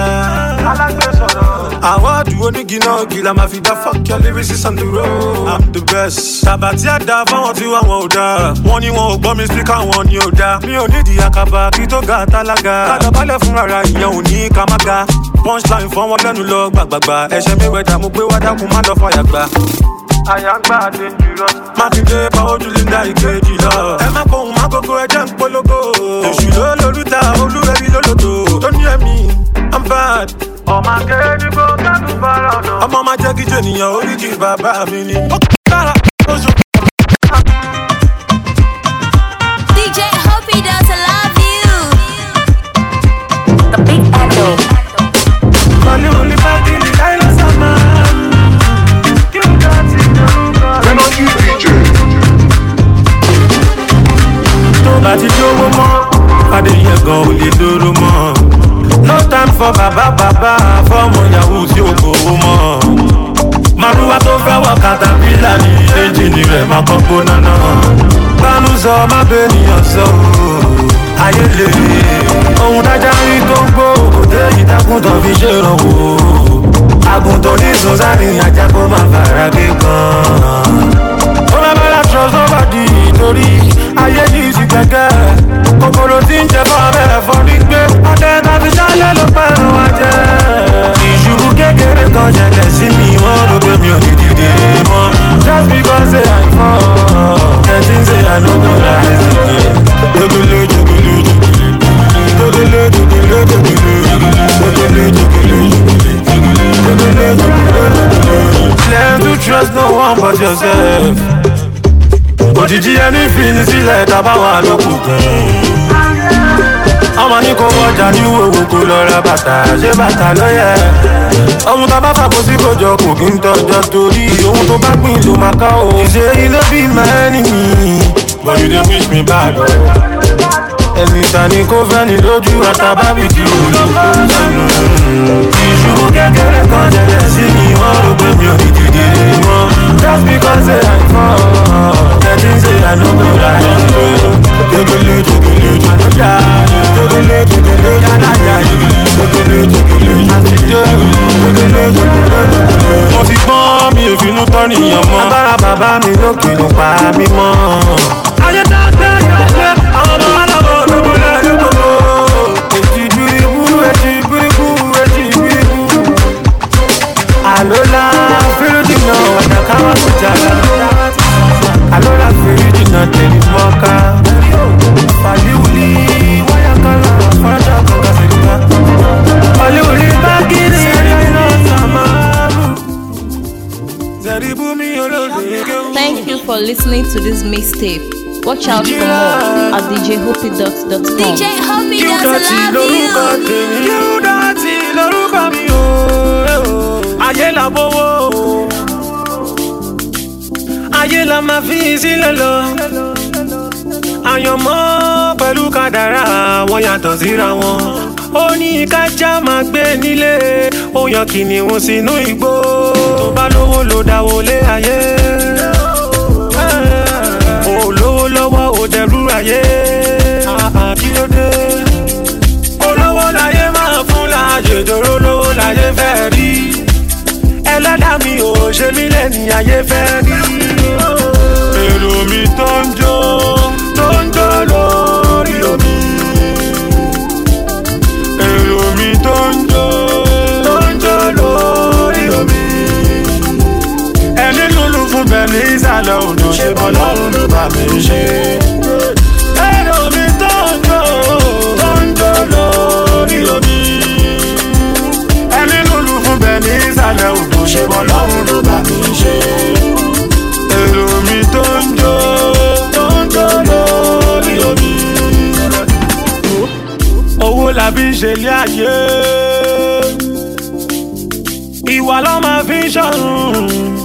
Àwọn àdúgbò onígi náà gíga máa fi dá fuck your lyrics on the road. I'm the best. Tàbátí àdá fáwọn tí wà wọn ò dá. Wọ́n ní wọn ò gbọ́ mi speaker wọn ni ò dá. Mi ò nídìí àkàbà kí tó ga tálága. Kádàbálẹ̀ fún rárá ìyẹn ò ní ká má ga. Punchline fọ́n wọn lẹ́nu lọ gbàgbàgbà. Ẹ̀ṣẹ̀ mi wẹ̀dà mo gbé wá dákun má lọ fàyà gbà. Àyàngbá dangerous. Mákindé pa ojú Linda ìkejì lọ. Ẹ má pohùn má gógó ẹjẹ́ ń polówó. Èṣù ló lórúta olúwẹ̀rí lólòdò. Tó ní ẹ̀mí, I'm bad. Ọmọ akéde kó kánú bára ọ̀nà. Ọmọ máa jẹ́ kíjọ ènìyàn oríkì bàbá mi ni. Ó kára oṣù. D J Hoppy does love you. The big echo. Mali only party the Kyla Sama. You got it, you got it. Tó bá ti dówó mọ́, Adéyẹ gan ò lè dúró mọ́. No time for bàbá bàbá, fọ́ọ̀mù yahoo tí ó gbowó mọ́. Màrúwá tó fẹ́ wọ katapila ní ẹ́ńjìnì rẹ̀ máa kọ́ gbóná náà. Kánú sọ má bẹ ènìyàn sọ ayé lè ohun tájà rí tó ń gbó òde ìdákùntàn fi ṣèrànwọ́ àgùntàn ní sọ́sárì ajá kó má fara gbé kan. ó má bára trust nobody torí ayé yìí sì gẹ́gẹ́ kòkòrò tí ń jẹ fún abẹ́rẹ́ fọ́ ní gbé ọdẹ tàbí sálẹ̀ ló pẹ̀lú wa jẹ́. ìṣubú kékeré kan ṣẹlẹ̀ sí mi wọ́n ló gbé mi ò ní dìde mọ́ just because say I fall thirteen say I no go rise again. jogele jogele jogele jogele jogele jogele jogele jogele. Learn to trust no one but yourself. Òjijì ẹni fi ní sílẹ̀ tábà wà lókùnkùn. Ọmọ ní kò wọjà ní òwò kò lọ ra bàtà ṣé bàtà lọ́yẹ̀. Ohun tá bá fàkó sí kòjọ kò kí ń tọ́jọ́ torí ohun tó bá gbìn ló máa ká o. Ìṣe ilé bí mẹ́rin mi, but you dey wish me bad o. Ẹni ta ni kò fẹ́ ni lójú àtàbábí kí o lọ kó sẹ́nu. Ìṣubú kékeré kan ṣẹlẹ̀ sí mi, wọ́n rò pé mi ò ní dìde mọ́. Just because say I fall, thirteen say I no go rise again. Jogele jogele jogele, jogele jogele yálàyà, jogele jogele jogele, jogele jogele. Mo ti gbọ́n mi ò finú tọ́ nìyàn mọ́. Agbára bàbá mi lókè ló pa mí mọ́. Ayé dáadáa dáadáa, àwọn ọmọ aláwọ̀ ológun lẹ́yìn gbogbo. Èjì gbirigbú, èjì gbirigbú, èjì gbirigbú. Àlólà fíríjì náà wàdà káwá tó jà. Àlólà fíríjì náà tẹ̀lé mọ́ká. Fàlíwùlì wáyà kọ́lá fọ́jà kọ́kọ́ sẹ́yìnká. Fàlíwùlì bá kiri náà sàmáàlú. Zẹ̀rìbú mi olóde kéwù. Thank you for listening to this mixtape. Watch out for more at d j hoppy dot com. D J Hoppy does love you. Qdotty lórúkọ mi o. Ayé la bówó. Ayé la máa fi sílẹ̀ lọ. Àyànmọ́ pẹ̀lú kádàrá wọn yàtọ̀ síra wọn. Ó ní kájá máa gbé nílé, ó yan kìnìún sínú igbó. Tó bá lówó ló dáwó lé ayé. Olówó lọ́wọ́ ò dẹ̀rú ayé. Kí ló dé? Olówó láyé máa fún láàyè dòró lówó láyé fẹ́ rí. Ẹlẹ́dàá mi ò ṣe mí lẹ́ni ayé fẹ́ rí. Èrò mi tó ń jó tó ń jó lórí omi. Èrò mi tó ń jó tó ń jó lórí omi. Ẹni lulu fún bẹ́ẹ̀ ní ìsàlẹ̀ odò ṣe bọ́ lọ́rùn ló bá mi ṣe. Èrò mi tó ń jó tó ń jó lórí omi. Ẹni lulu fún bẹ́ẹ̀ ní ìsàlẹ̀ odò ṣe bọ́ lọ́rùn ló bá mi ṣe. Èrò mi tó ń jó tó ń jó lórí omi. Owó la fi ń ṣe ilé ayé. Ìwà ló máa fi ń ṣọ̀run.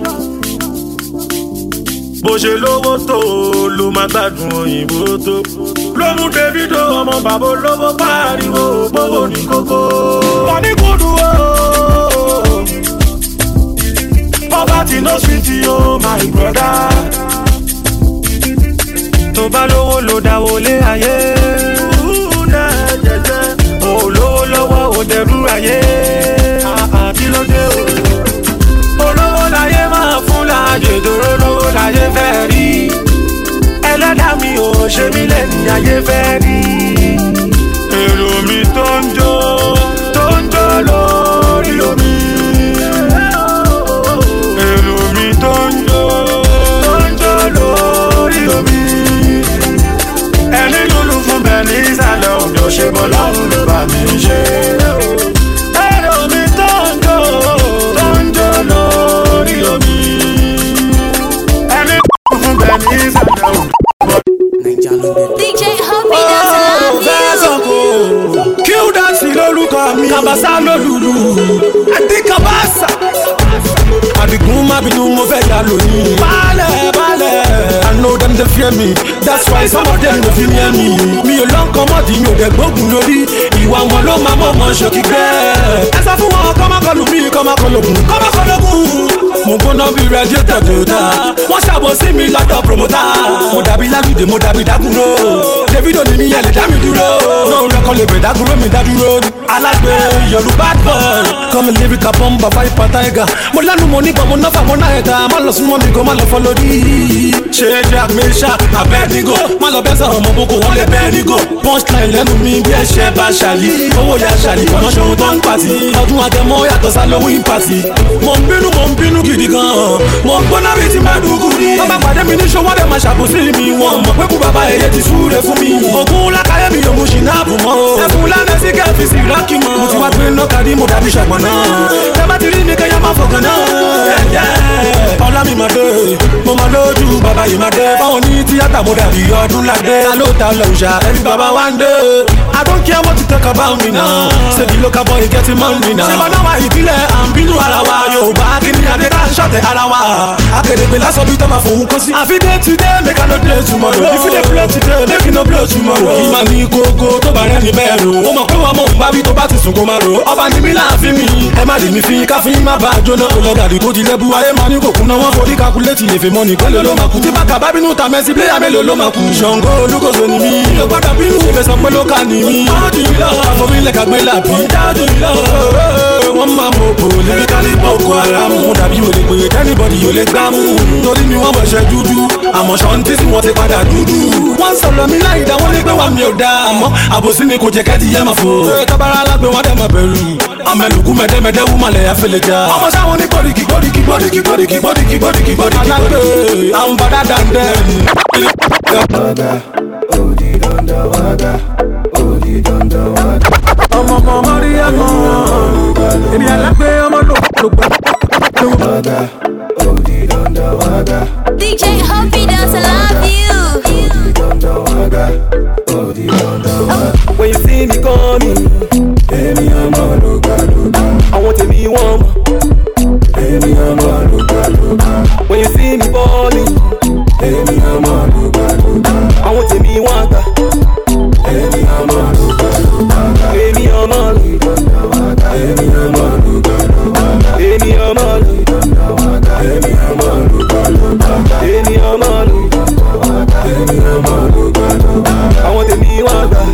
Bó ṣe lówó tó ló máa gbádùn òyìnbó tó. Ló mú Davido ọmọ bàbá olówó pariwo gbówó ní kókó. Wọ́n ní kúndùn o. Poverty no sweet yo my brother. Tó bá lówó ló dáwó lé ayé. Olówó lọ́wọ́ ò dẹ̀rú ayé. Kí ló dé o? Olówó láyé máa fún láàyè dòró lówó láyé fẹ́ rí. Ẹlẹ́dàá mi ò ṣe mí lẹ́ni ayé fẹ́ rí. Èrò mi tó ń jó tó ń jó lórí omi. Èrò mi tó ń jó tó ń jó lórí omi. Ẹni lulu fún bẹ́ẹ̀ ní ìsàlẹ̀ odò ṣe bọ́ lọ́rùn ló bá mi ṣe. Èrò mi tó ń jó tó ń jó lórí omi. Ẹni lulu fún bẹ́ẹ̀ ní ìsàlẹ̀ odò. D J Hoppy does love you. Qdotty lórúkọ mi. Kàbàsá lólùlù. Àti kàbàsá. Àdìgún má bínú mo fẹ́ yà lónìí. Balẹ̀ balẹ̀. I know them dey fear me. That's why some of them no fit near me. Mi ò lọ nǹkan mọ́dì mi ò dẹ̀ gbógun lórí. Ìwà wọn ló máa mọ̀ mọ́ ṣòkì gbẹ́. Ẹ sọ fún wọn kọ́ máa kọlù mí kọ́ máa kọlùkùn. Kọ́ máa kọlùkùn. Mo gbóná bí radiator tó dáa. Wọ́n ṣàbọ̀ sí mi lọ́dọ̀ promoter. mo dàbí lágídé mo dàbí dágúró Davido ni mi yẹn lè dá mi dúró náà rẹ́kọ̀ lè bẹ̀ dágúró mi dá dúró alágbé Yorùbá boy kọ́mi lyrical bomba viper tiger mo lẹ́nu mo nígbà mo náfà mo náà ẹ̀ta má lọ súnmọ́ mi kó má lọ fọ́lọ́ dí ṣe jack mesha abẹ́nigo má lọ bẹ́sẹ̀ ọmọ boko wọn lè bẹ́ẹ̀ nígò punchline lẹ́nu mi bí ẹ̀ṣẹ̀ bá ṣàlì owó ya ṣàlì ọ̀nà ṣòun tó ń pàtì ọdún àtẹmọ́ yàtọ̀ sálówìn pàtì mo ń bínú mo ń bínú gidi gan mo ń gbóná bíi ti máa dùn kúri bàbá pàdé mi ní ṣọwọ́ dẹ̀ máa ṣàkóso mi wọn mọ̀ pé kú bàbá ẹ̀yẹ ti súre fún mi ògùn lákàyè mi òun ṣì náà bù mọ́ ẹkùn lánàá sí kẹ́ẹ̀fì sí ìrákì mọ́ mo ti wá pé náà kárí mo dàbí ṣàgbọ̀n náà tẹ́ bá ti rí mi kẹ́yà máa fọkàn náà ọlá mi máa dé mo máa lójú bàbá yìí máa dé báwọn ní tíátà mo dàbí ọdún ládé ta ló ta lọ òòṣà ẹbí bàbá wa ń dé I don't care what you talk about me now say the local boy get money now ṣé bàbá wa ìbílẹ̀ à ń bínú ara wa Yorùbá kí ni adé ká ń ṣọ̀tẹ̀ ara wa akèrègbè lásán bí tó máa fòun kó sí. àfi day today make I no dey tomorrow if you dey play today make you no blow tomorrow. ìmọ̀ ní kókó tó bá rẹ́ ní bẹ́ẹ̀ ro ó mọ̀ pé wọ́n mọ̀ ń bá bí tó bá ti sùn kó máa ro ọba ní mi láàfin mi ẹ má lè mi fi káfíń má bàa jóná olódàdì tó ti lẹ́bù ayé máa ní kò kúnná wọ́n forí kakuléètì lè fẹ́ mọ́ ní pẹ́lú ló máa kú tí bàkà bá bínú ta mẹ́sì pléyà mélòó ló máa kú. Ṣàngó olúkòso ni mí ló gbọ́dọ̀ bínú ìfẹ́ sọ pé ló kà ní mí àfọwílẹ̀ kàgbé làbí wọ́n máa mọ̀ bò lórí kálíbọ̀ kó ara mú dàbí olè pé anybody yóò lè gbá mú torí mi wọ́n bọ̀ṣẹ̀ dúdú àmọ́ ṣọ́ntì tí wọ́n ti padà dúdú. wọ́n sọ̀rọ̀ mi láì dá wọ́n lé pé wà mí ò dá àmọ́ àbòsí ni kò jẹ́ kẹ́tì yẹ́ máa fò. kábàárà alágbè wọn dẹ̀ máa bẹ̀rù amẹlùkù mẹ́dẹ́mẹ́dẹ́ wú malẹ̀ yà fẹ́lẹ̀ já. ọmọ sáwọn ní gbòdìkì gbòdìkì gbòdìkì gbòdìkì gbòdìkì gbòdìkì gbòdìkì alágbè àwọn bàdá dàndẹ́. ọmọ ọmọ mọ́ríyàmọ́ èmi alágbé ọmọ ló gbà. D J Hoppy does I love you. When you see me coming, èmi ọmọ ló gbà ló gbà. àwọn tèmi wọ́n mọ̀. èmi ọmọ ló gbà ló gbà. When you see me balling, èmi ọmọ ló gbà ló gbà. àwọn tèmi wọ́n gbà. èmi ọmọ ló gbà ló gbà. èmi ọmọ ló gbà ló gbà. èmi ọmọ ló gbà ló gbà. èmi ọmọ ló gbà ló gbà. èmi ọmọ ló gbà ló gbà. èmi ọmọ ló gbà ló gbà. èmi ọmọ ló gbà ló gbà. àwọn tèmi wọ́n gbà.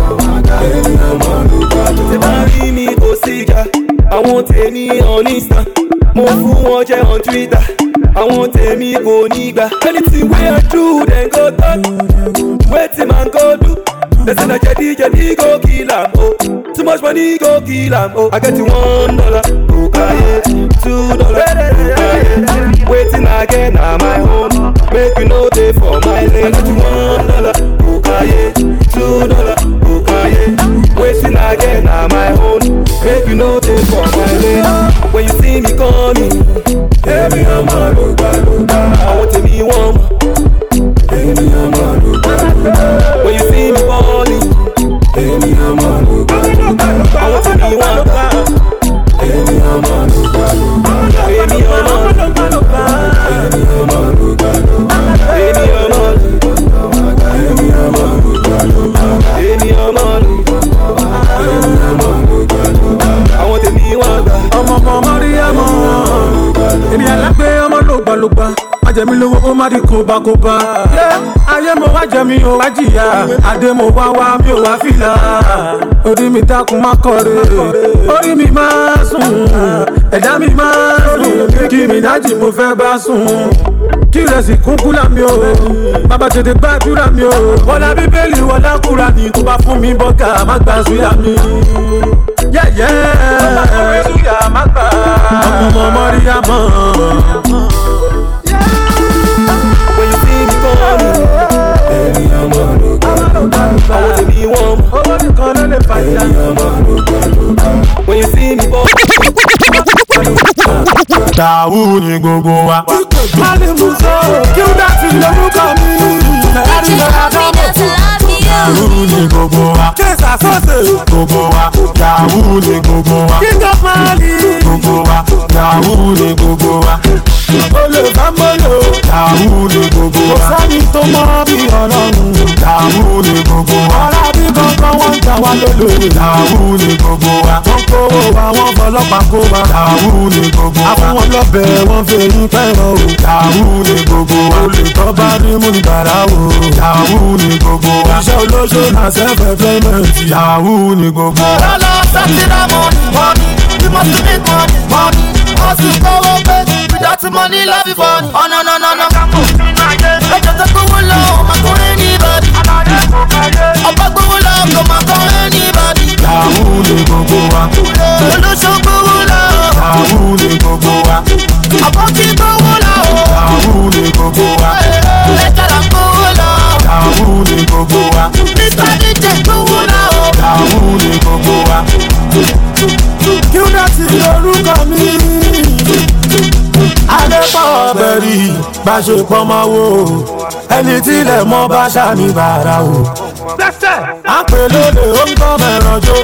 èmi ọmọ ló gbà ló gbà. ṣé bá rí mi kò sí ìjà àwọn tèmi on Insta mo fún wọn jẹ on Twitter àwọn tèmi kò ní gbà. anything wey I do dem go talk wetin man go do. They say na jadi jadi go kill am oh. Too much money go kill am oh. I get you one dollar, okay, two dollar, okay. Waiting again na my own. Make you know they for my lane. I get you one dollar, okay, two dollar, okay. Waiting again na my own. Make you know they for my lane. When you see me coming, every hammer loga loga. I want to be warm. Every hammer loga loga. When you see me balling, every hammer loga loga. I want to be warm. Every hammer loga loga. Every hammer loga loga. Every hammer loga loga. Every hammer loga loga. Every hammer loga loga. Every hammer loga loga. Every hammer loga loga. I want to be warm. ọmọ ọmọ mọ́ríyàmọ́ èmi alágbé ọmọ lògbàlògbà ajẹmi lówó ó má di kóbákóbá. ayé mo wá jẹ mi ò wá jìyà adé mo wá wá mi ò wá fìlà. orí mi dákun má kọ̀rẹ́ orí mi máa sùn ẹ̀dá mi máa sùn kí mi dájì mo fẹ́ bá sùn. kí rẹ̀ sì kúnkún là mí o bàbá tètè gbàdúrà mi o. wọlá bíbélì wọlá kúra ni tó bá fún mi bọ́gà má gbà súyà mi. yẹ́yẹ́ ọmọ ọmọ súyà má gbà ọmọ mọ́ríyàmọ́. When you see me coming, baby, I'm a look. I want to be warm. Baby, I'm a look. When you see me Tàwù ni gbogbo wa. Má ní mú sọ, kí ó dá sí lórúkọ mi. Nàìjíríà ní ọ̀rọ̀ àdámọ̀. Tàwù ni gbogbo wa. Kéésà sọ́ọ̀sì gbogbo wa. Tàwù ni gbogbo wa. King of Mali gbogbo wa. wa yahoo ni gbogbo wa. Olè bá mọ́lò yahoo ni gbogbo wa. Kò sẹ́ni tó mọ́ bí ọlọ́run yahoo ni gbogbo wa. Ọ̀rá bí kankan wọ́n ń jà wá lólè yahoo ni gbogbo wa. Wọ́n kówó wa wọ́n fọlọ́pàá kó wa yahoo ni gbogbo wa. Àwọn wọn lọ́bẹ̀ wọ́n fi eyín pẹ́ràn o yahoo ni gbogbo wa. Olè tó bá rí mú ní bàrà o yahoo ni gbogbo wa. Iṣẹ́ olóṣó náà sẹ́fẹ̀ payment yahoo ni gbogbo wa. Lọ́lọ́ sátírà mọ́ni mọ́ni bí mo ti ní mọ́ni mọ́ni wọ́n sì kówó pé without money love is funny. Oh no no no no. Ẹjọ́ tó gbówó lọ, ọmọ kan anybody. Ọba gbówó lọ, ọmọ kan anybody. Yahoo ni gbogbo wa. Olóṣó gbówó lọ. Yahoo ni gbogbo wa. Àbọ̀kí gbówó lọ. Yahoo ni gbogbo wa. Lẹ́tàlá gbówó lọ. Yahoo ni gbogbo wa. Mr. D J gbówó lọ. Yahoo ni gbogbo wa. Kí ó dá sí lórúkọ mi. Adépọ̀ bẹ̀rì bá ṣe pọ́n máa wò ẹni tí ilẹ̀ mọ́ bá ṣàmì bàrà o. À ń pè lóde ó ń tọ́ mẹ́ràn jó.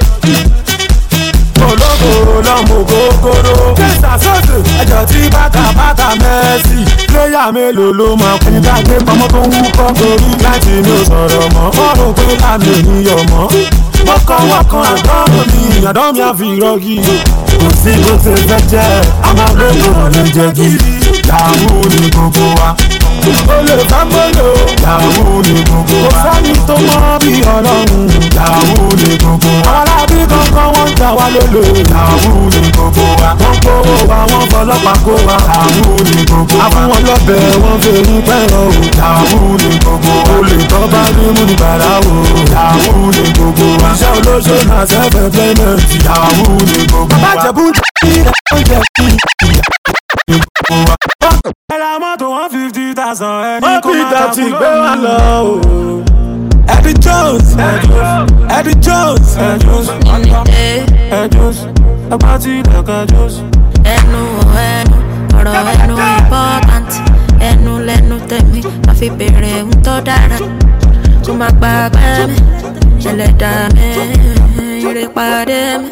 Ológo lọ́mọ kókóró. Kẹ́sà sọ́ọ̀sì ẹjọ́ tí bàtà bàtà mẹ́sì. Pléyà mélòó ló máa kú dágbé pamọ́ tó ń wúkọ́ torí láti inú sọ̀rọ̀ mọ́. Wọ́n rò pé lámì ènìyàn mọ́. Mọ́kànwọ́kàn àdánwò ni àdánwò mi àfi rọ́gì. Kò sí bó ṣe fẹ́ jẹ́ àwọn ológun ọ̀lẹ́ jẹ́ gidi. Yahoo ni gbogbo wa. Olè bá mọ́lò yahoo ni gbogbo wa. Kò sẹ́ni tó mọ́ bí ọlọ́run yahoo ni gbogbo wa. Ọ̀rá bí kankan wọ́n ń jà wá lólè yahoo ni gbogbo wa. Wọ́n kówó wa wọ́n fọlọ́pàá kó wa yahoo ni gbogbo wa. Àwọn wọn lọ́bẹ̀ wọ́n fi eyín pẹ́ràn o yahoo ni gbogbo wa. Olè tó bá rí mú ní bàrà o yahoo ni gbogbo wa. Iṣẹ́ olóṣó náà sẹ́fẹ̀ payment yahoo ni gbogbo wa. Bàbá Jẹ̀bú ń jẹ́ kí oúnjẹ kí ni gbogbo wa. Ẹ̀rọ mọ́tò one fifty thousand ẹni kó máa ta kú gbé wá lọ o. Eddie Jones, Eddie Jones, Eddie Jones, Eddie Jones, ẹgbẹ́ tí ìdẹ̀kẹ́ Jones. Ẹnu ẹnu ọ̀rọ̀ ẹnu important ẹnu lẹ́nu tẹ̀mí máa fi bèrè ohun tó dára kó má pa pẹ́ mi ẹlẹ́dà mi ire pàdé mi.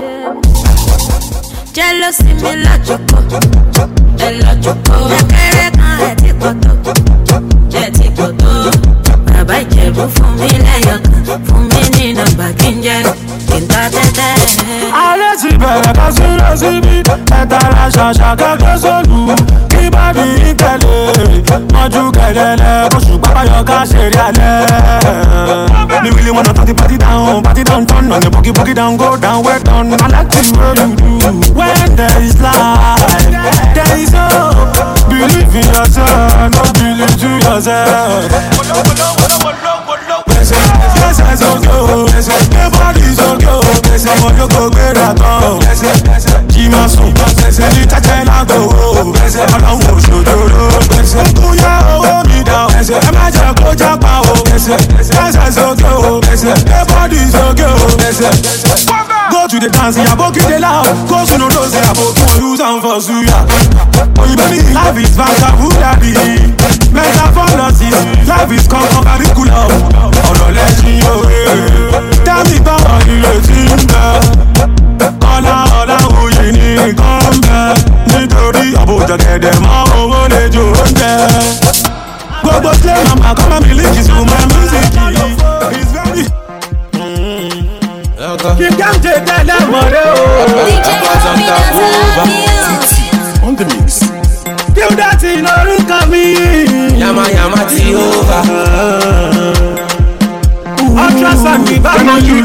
Jealousy mi lọ́jọ́kọ̀ ẹ lọ́jọ́kọ̀ ẹ̀kẹ́rẹ́ kan ẹ̀ ti pọ̀tọ̀ ẹ̀ ti pọ̀tọ̀ bàbá Ìjẹ̀bú fún mi lẹ́yọ̀kan fún mi ní nọ́mbà kí n jẹ́ kí n ta tẹ́tẹ́. Alẹ́ ti bẹ̀rẹ̀ ká sílẹ̀ síbi ẹ̀tara ṣàṣà kẹ́kẹ́ sólù kí bá mi ń tẹ̀lé mọ́jú kẹ̀lẹ́lẹ́ oṣù pápáyọ̀ ká ṣeré alẹ́. Me really wanna turn the party down, party down, turn on the boogie, boogie down, go down, well done. I like the way you do. When there is life, there is hope. Believe in yourself, no believe to yourself. Yes, yes, okay, everybody's okay. Ọmọ yóò kó gbéra tán. Jí máa sùn, ẹni tẹ́tẹ́ lágbo. Ọlọ́run òṣòjòrò. Kúkú yá owó mi dá. Ẹ má jẹ́ kó jápa o. Yes, okay o, everybody's okay o. Go to the dance, aboki de la. Go to no dose, aboki wan use am for suya. Oyinbo ni life is vocabulary, metaphorosis. Life is curriculum. Ọ̀rọ̀ lẹ́sìn òwe. Tẹ́mi gbọ́dọ̀ ìrètí ń bẹ. Kọ́lá ọ̀la òye ní nǹkan ń bẹ. Nítorí àbójọ gẹ̀dẹ̀ mọ́ owó lè jò ń jẹ. Gbogbo slay mama come and believe this woman music is very. Kí Kẹ́hìndé tẹ́lẹ̀ mọ̀rẹ́ o. On the mix. Kí ó dá ti lórúkọ mi. Yama yama ti over. Ultrasound mi bá mi jù.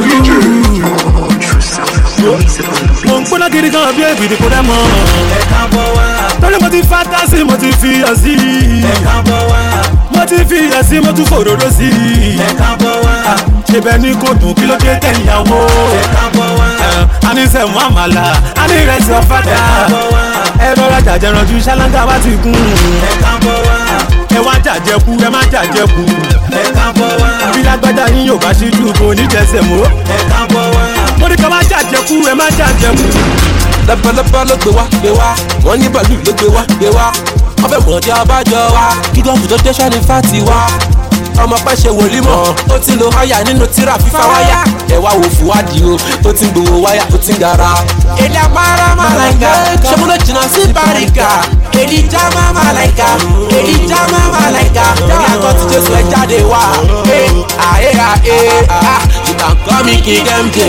Mo ń gbóná gidi gan bí èbìdì kò dẹ́ mọ́. Ẹ̀ka bọ̀ wá. Torí mo ti fantasi mo ti fi hàn sí. Ẹ̀ka bọ̀ wá. Mo ti fi hàn sí mo tún fòròdó sí. Ẹ̀ka bọ̀ wá. Ṣebẹ̀ ní kò dùn kí ló dé kẹ́yàwó. Ẹ̀ka bọ̀ wá. A ní sẹ̀mú àmàlà, a ní ìrẹsì ọ̀fadà. Ẹ̀ka bọ̀ wá. Ẹ lọ́ra jàjẹranjú ṣáláńgá wá ti kún. Ẹ̀ka bọ̀ wá. Ẹ wá jàjẹkú, ẹ má jàjẹkú. Ẹ̀ka bọ̀ wá. Bí lágbájá yín yóò bá ṣe jù kò ní jẹsẹ̀ mọ́. Ẹ̀ka bọ̀ wá. Mo ní ká má jàjẹkú, ẹ má jàjẹkú. Lábàlábà ló gbé wá gbé wá wọ́n ní bàálù ló gbé wá gbé wá wọ́n fẹ́ mọ̀ ọdí abájọ wa kí gọ́ọ̀mù tó dé sani fati wá ọmọ pẹ́ ṣe wòlímọ̀ ó ti lo háyà nínú tíra fífa wáyà ẹ̀wà wò fúwádìí o tó ti ń gbowó wáyà tó ti ń gara. èdè àpárá màláìka ṣọmúlò jìnnà sí bàríkà èdè jámá màláìka èdè jámá màláìka lórí àgọ́ tí jésù ẹ̀ jáde wá. àyè àyè you can call me king M J.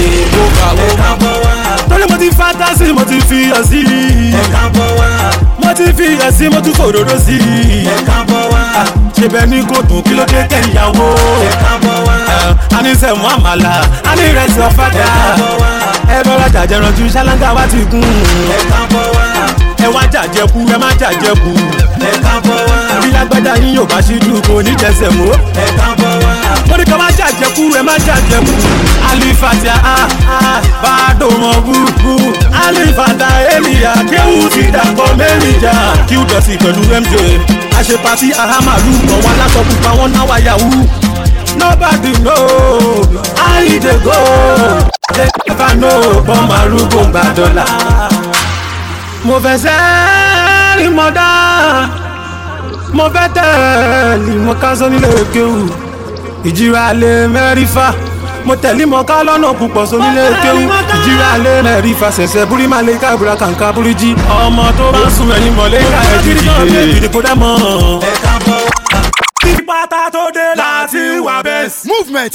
torí mo ti fantasi mo ti fi hàn sí i. mo ti fi hàn sí mo tún fòròrò sí i. ṣe bẹ́ẹ̀ ní kò dùn kí ló dé kẹ́yàwó. a ní sẹ̀mú àmàlà a ní ìrẹsì ọ̀fadà. ẹ bọ́lá jàjẹranjú ṣáláńgá wa ti kún. ẹ wá jàjẹkú ẹ má jàjẹkú. bí lágbádá yín yóò bá ṣíjú kò ní jẹsẹ̀ mọ́. mo ní ká má jàjẹkú ẹ má jàjẹkú. alifatia ah ah bàdó mọ búburú. alifata eliya kéwù ti dàpọ̀ mẹ́rìnjà. kí ó dọ̀tí pẹ̀lú M J. àṣepàtì ahamalu kọ̀ wá látọ̀ pupa wọn náwó yahoo. nobody know how e dey go. they never know bọ́n arúgbó gba dọ́là. mo fẹ́ sẹ́ẹ̀rì mọ́dá. mo fẹ́ tẹ̀lé mo ká sọ nílé kéwù. ìjìrà lè mẹ́rìfà. mo tẹ̀lé mọ ká lọ́nà púpọ̀ sónílé kéwù. ìjìrà lè mẹ́rìfà ṣẹ̀ṣẹ̀ búrí máa lè ká ìbúra kàǹkà búrí jí. ọmọ tó bá sùn ẹ̀yìn mọ̀lẹ́ ká ẹ̀ jírí jírí jírí kó dá mọ́. pátá tó dé láti wà bẹ́ẹ̀. movement.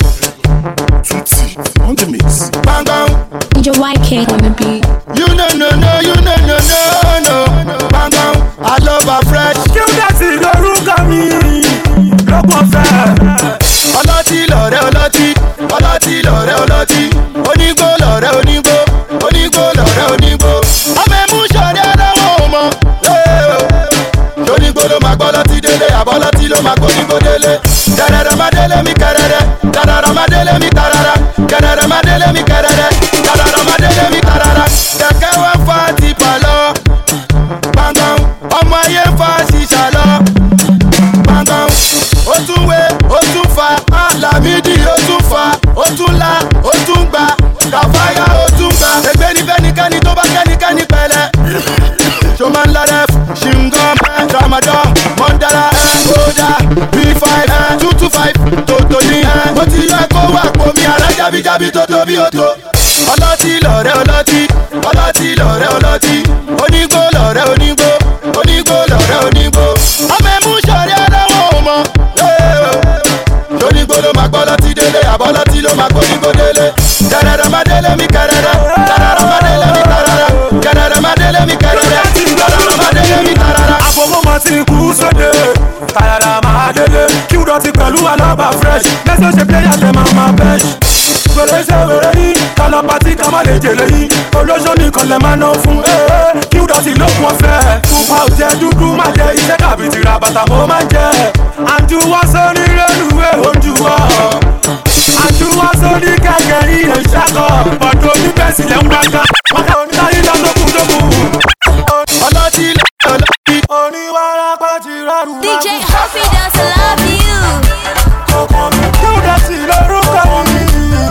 Tutti on the mix. Bang bang. D J Y K on the beat. You know no no you know no no no. Bang bang. I love her fresh. kí ó dá sí lórúkọ mi lọ́pọ̀ fẹ́. ọlọ́tí lọ̀rẹ́ ọlọ́tí ọlọ́tí lọ̀rẹ́ ọlọ́tí onígbó lọ̀rẹ́ onígbó onígbó lọ̀rẹ́ onígbó. ọmọ ẹ̀mú sọ̀rẹ́ aláwọ̀ ọmọ. onígbó ló máa gbọ́ lọ́tí délé àbọ̀lọ́tí ló máa gbọ́ onígbó délé. kẹrẹrẹ má délé mi kẹrẹrẹ tarara má délé mi tarara kẹrẹrẹ má délé mi kẹrẹrẹ tarara má délé mi tarara. kẹ̀kẹ́ wá fa tipa lọ gbàngàn ọmọ ayé fa ṣìṣà lọ gbàngàn ó tún wé ó tún fa Lámídì ó tún fa ó tún la ó tún gbà kàfáyà ó tún gbà. ègbé ní fẹ́nikẹ́ni tó bá kẹ́nikẹ́ni pẹ̀lẹ́. ṣọmọ ńlá rẹ ṣìngàn tramadol mọ́ndàlá kódà b five two two five tòtò ní. mo ti yọ ẹ̀kọ́ wà pòmí ara jábíjábí tó tóbi ó tó. ọlọ́tí lọ̀rẹ́ ọlọ́tí ọlọ́tí lọ̀rẹ́ ọlọ́tí onígbó lọ̀rẹ́ onígbó onígbó lọ̀rẹ́ onígbó. ọmọ ẹ̀mú sọ̀rẹ́ aláwọ̀ ọmọ. onígbó ló máa gbọ́ lọ́tí délé àbọ̀lọ́tí ló máa gbọ́ onígbó délé. kẹrẹrẹ má délé mi kẹrẹrẹ tarara má délé mi tarara kẹrẹrẹ má délé mi kẹrẹrẹ tarara má délé mi tarara. àfọwọ́mọ ti kú sóde tarara má délé. kí ó dọ̀tí pẹ̀lú alábà fresh. lẹ́sẹ̀ ṣe pléyà tẹ máa máa bẹ́ẹ̀ṣ. wèrè ṣe wèrè yín kọ́lọ́ pàtí ká má lè jèrè yín. olóṣó nìkan lè máa ná fún ee. kí ó dọ̀tí lókun ọ̀fẹ́. pupa ò jẹ dúdú má jẹ iṣẹ́ kàbí tìrà bàtà mo máa ń jẹ. àjùwọ́ sórí rélùwé ojúwọ́. àjùwọ́ sórí kẹ̀kẹ́ iye ìṣàkọ́. ọ̀dọ́ oníbẹ̀sì lẹ́ ń gbàgbà. wọ́n kẹ́ oníláyé lọ́dọ́kùn lókun. ọlọ́tí ọlọ́tí. oníwàrà pàtì rárú. D J Hoppy does love you. kí ó dá sí lórúkọ mi.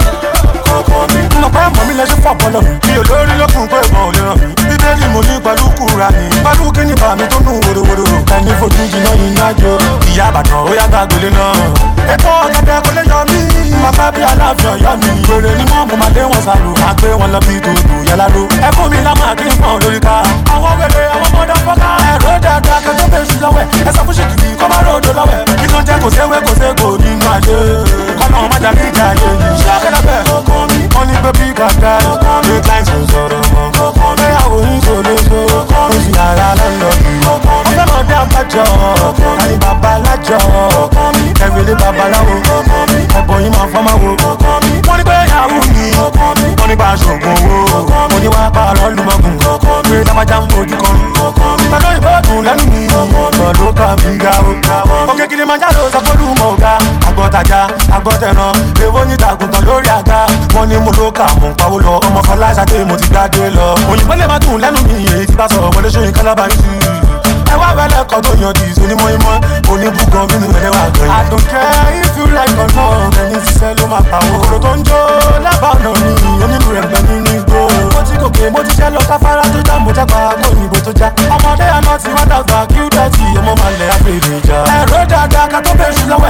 ọ̀pẹ́ mọ̀ mi lẹ ṣe fọ́ bọ́lọ̀. mi ò lórí lókun pé ìbọn ò lè ràn mí. bíbélì mo ní pẹ̀lú kúra ni. pẹ̀lú kíni bá mi tó nù wòrowòro. ẹni fojú jiná yìí náà jó. ìyá àbàdàn ó yá gbàgbélé náà. ẹ̀kọ́ ọ̀gẹ̀dẹ̀ kò lè yọ mí. bàbá bí aláàfin ọ̀yọ́ mi. wèrè ni mọ́ mo máa dé wọn sàlù. máa gbé wọn lọ bí tòótò yàrá ló. ẹ fún mi lámà kí n pọ̀n lórí ká. àwọn wèrè àwọn mọ́dọ̀ fọ́ká. ẹ̀rọ dáadáa kẹjọ́ bẹ́ẹ̀ ṣù lọ́wẹ̀. ẹ sọ fún ṣèkìtì kọ́ máa ròdò lọ́wẹ̀. kí ló ń jẹ́ kò séwé kò ségò nínú ayé. kọ́nà ọmọdé kí ìjà ayé yìí. ṣé ọ̀kẹ́lẹ́ bẹ́ẹ̀ kọ́kọ́ mi. wọ́n ní pé bí gàgà ní client ń sọ̀rọ̀ mọ́. bẹ́yàwó yín ṣòro ṣó. ó sì yàrá lọ́lọ́ yìí. wọ́n fẹ́ mọ̀ dé àbájọ. àyè bàbá alájọ. ẹ̀rẹ̀lẹ̀ babaláwo. ẹ̀bọ̀ yín máa fọ́ máa wo. wọ́n ní pé yàwó ni. wọ́n ní bá aṣọ̀gùn owó. mo ní wá pa àlọ́ lùmọ̀gùn. pé tábàjá ń fojú kan. pẹ̀lú ìbọ̀dùn lẹ́nu mi. ọ̀dọ́ kan mi ga o. òkè kìlì máa jáde sọ́kọ́lù mọ̀ ọ̀gá. àgbọ̀tajà àgbọ̀tẹ̀ràn. èwo ní tàgùntàn lórí àga. wọ́n ní mo ló kà mọ̀ ń pawó lọ. ọmọ Fọláṣadé mo ti gbádé lọ. òyìnbó lè má dùn lẹ́nu mi. èyí ti bá sọ̀rọ̀ wọlé ṣóyin kálábà yìí sí. ẹ wá wẹ́lẹ̀ kan tó yan dìísí onímọ̀ ìmọ̀ oníbùgàn bínú ẹ̀rẹ́ wà gan. I don't care if you like or not. ẹni ṣiṣẹ́ ló máa pàwọ́. òkòrò tó ń jó lábàá ọ̀nà ni onílù rẹ̀ gbẹ nínú igbó. mo ti gòkè mo ti ṣẹ́ lọ káfárá tó já mo jápa kóyìnbó tó já. ọmọdé àná ti wá dàgbà kí ó dẹ̀tì ọmọ máa lẹ̀ àgbèrè ìjà. ẹ̀rọ dáadáa ká tó bẹ̀rù lọ́wọ́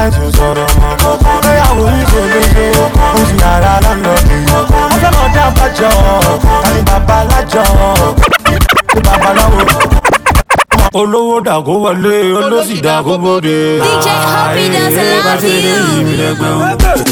tí ó sọ̀rọ̀ mọ́. Ìgbéyàwó yìí kò lè ṣe oṣù yàrá lọ́nlọ́dì. Wọ́n fẹ́ mọ̀ dá bàjọ́, tani bàbá lájọ́, kó babaláwo. Olówó dàgó wọlé, olóṣì dàgó bóde. D J Hoppy doesn't love you.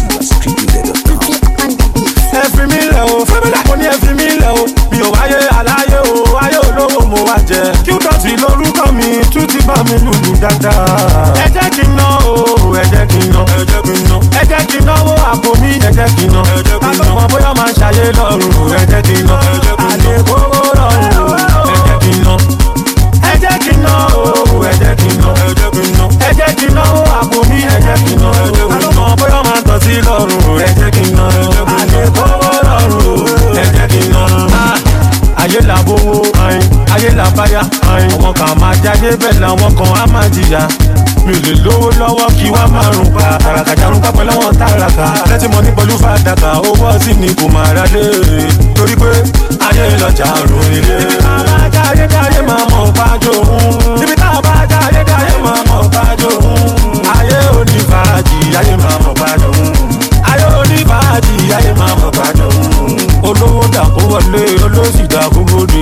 Ẹ fi mí lẹ̀ o, mo ní ẹ fi mí lẹ̀ o. Mi ò wáyé aláyé o, ayé olówó mo wá jẹ. Kí ó dọ̀tí lórúkọ mi, tún ti bá mi lùlù dáadáa. Ẹ jẹ́ kí n ná o, ẹ jẹ́ kí n ná, ẹ jẹ́ kí n ná. Ẹ jẹ́ kí n náwó àpò mi, ẹ jẹ́ kí n ná. Kálọ̀ mọ bóyá máa ń ṣayé lọ́rùn, ẹ jẹ́ kí n ná. Àlè kówó lọ́rùn, ẹ jẹ́ kí n ná. Ẹ jẹ́ kí n ná o, ẹ jẹ́ kí n ná. Ẹ jẹ́ kí n náwó àpò mi, ẹ jẹ́ kí n ná. Kálọ̀ mọ bóyá máa ń tọ̀ sí lọ́rùn, ẹ jẹ́ kí n ná. Àlè kówó lọ́rùn, ẹ jẹ́ kí n ná. Ayé la bówó, ayé la báyà, àwọn kan máa jáde bẹ́ẹ̀ làwọn kan á máa jìyà. Mi ò lè lówó lọ́wọ́ kí wá máa rùn pa. Tàràkà jarun kápẹ́ lọ́wọ́ tàràkà. Lẹ́tí mọ ní pẹ̀lú fàdákà, owó ọtí ni kò máa ra dé. Torí pé ayé lọ́jà rùn ilé. Àbájá ayé dáyé máa mọ̀ pàjọ́ òun. Ibi tá a bá já ayé dáyé máa mọ̀ pàjọ́ òun. Ayé onífàájì, ayé máa mọ̀ pàjọ́ òun. Ayé onífàájì, ayé máa mọ̀ pàjọ́ òun. Olówó dàkó wọlé, olóṣì dàkó bóde.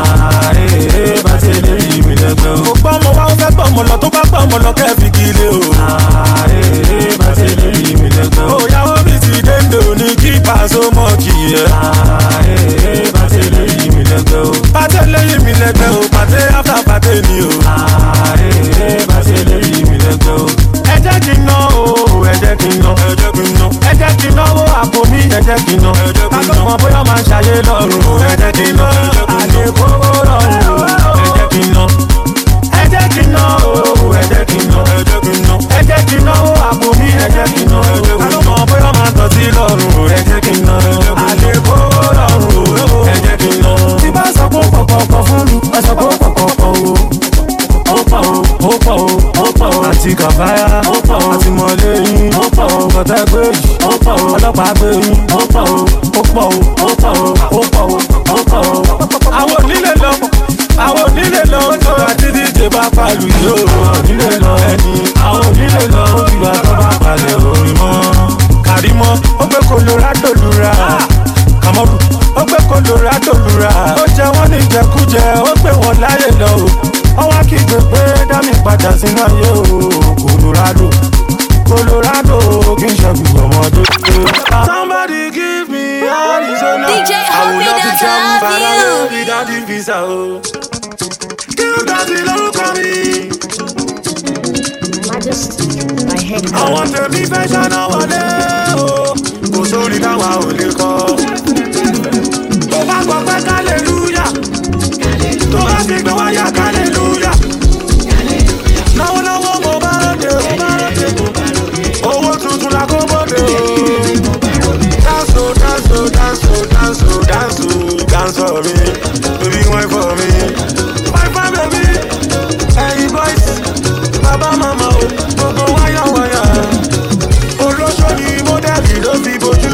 Ààrẹ bá ṣe lè rí mi lẹ́gbẹ́ o. Mo gbọ́ mo wá ń fẹ́ gbọ́ mo lọ tó bá gbọ́ mo lọ kẹ́ fi kílé o. Ààrẹ bá ṣe lè rí mi lẹ́gbẹ́ o. Òyàwó mi ti dénde òní kí pàṣẹ mọ́ kì í yẹ. Ààrẹ bá ṣe lè rí mi lẹ́gbẹ́ o. Pàṣẹ lè rí mi lẹ́gbẹ́ o. Pàṣẹ áfà pàṣẹ ni o. Ààrẹ bá ṣe lè rí mi lẹ́gbẹ́ o. Ẹ jẹ́ kí n ná o, ẹ jẹ́ kí n ná, ẹ jẹ́ kí n ná. Ẹ jẹ́ kí n náwó àpò mi, ẹ jẹ́ kí n ná. Kálọ̀ mọ bóyá máa ń ṣayé lọ́rùn, ẹ jẹ́ kí n ná. Àlè kówó lọ́rùn, ẹ jẹ́ kí n ná. Ẹ jẹ́ kí n ná o, ẹ jẹ́ kí n ná. Ẹ jẹ́ kí n náwó àpò mi, ẹ jẹ́ kí n ná. Kálọ̀ mọ bóyá máa ń tọ̀ sí lọ́rùn, ẹ jẹ́ kí n ná. Àlè kówó lọ́rùn, ẹ jẹ́ kí n ná. Tí bá sọ pé pọ̀pọ̀pọ̀ fún mi, ẹ sọ pé pọ̀pọ̀pọ̀ o. Ó pọ̀ o, ó pọ̀ o, ó pọ̀ o. Àti kàfáyà, ó pọ̀ o. Àti mọ̀lẹ́ yín, ó pọ̀ o. Bọ̀tẹ́ gbé yìí, ó pọ̀ o. Ọlọ́pàá gbé yín, ó pọ̀ o. Ó pọ̀ o, ó pọ̀ o, ó pọ̀ o, ó pọ̀ o. Àwọn onílé lọ, àwọn onílé lọ. Tó bá ti díje bá pàlù yìí o. Onílé lọ ẹni, àwọn onílé lọ. Ó ti wá tó bá palẹ̀ orin mọ́. Kàrímọ́, ó gbé Colorado lura. Kàmọ́rù, ó gbé Colorado lura. Ó jẹ wọ́n ní ìjẹkújẹ, ó gbé wọn láyè lọ o. Ọwọ́ kígbe pé dámì padà sínú ayé o. Colorado, Colorado, kì í ṣe gbogbo ọmọdé. Somebody give me Arizona. D J Hoppy doesn't love you. Without the visa o. Kí ló dá sí lórúkọ mi? Àwọn tèmi fẹ́ ṣáná wọlé o. Kò sórí káwa ò lè kọ́. Tó bá gbọ́ pé kálẹ̀lúyà. Tó bá fi gbé wáyà kálẹ̀lúyà. Náwó-náwó mo bá ròde o. Owó tuntun la kó bóde o. Dance o, dance o, dance o, dance o, dance o, dance for me. Baby, wine for me. Wine for baby. Hey boys, baba mama o, gbogbo wáyà wáyà. Olóṣó ni mọ́dẹ́lì ló fi bojú.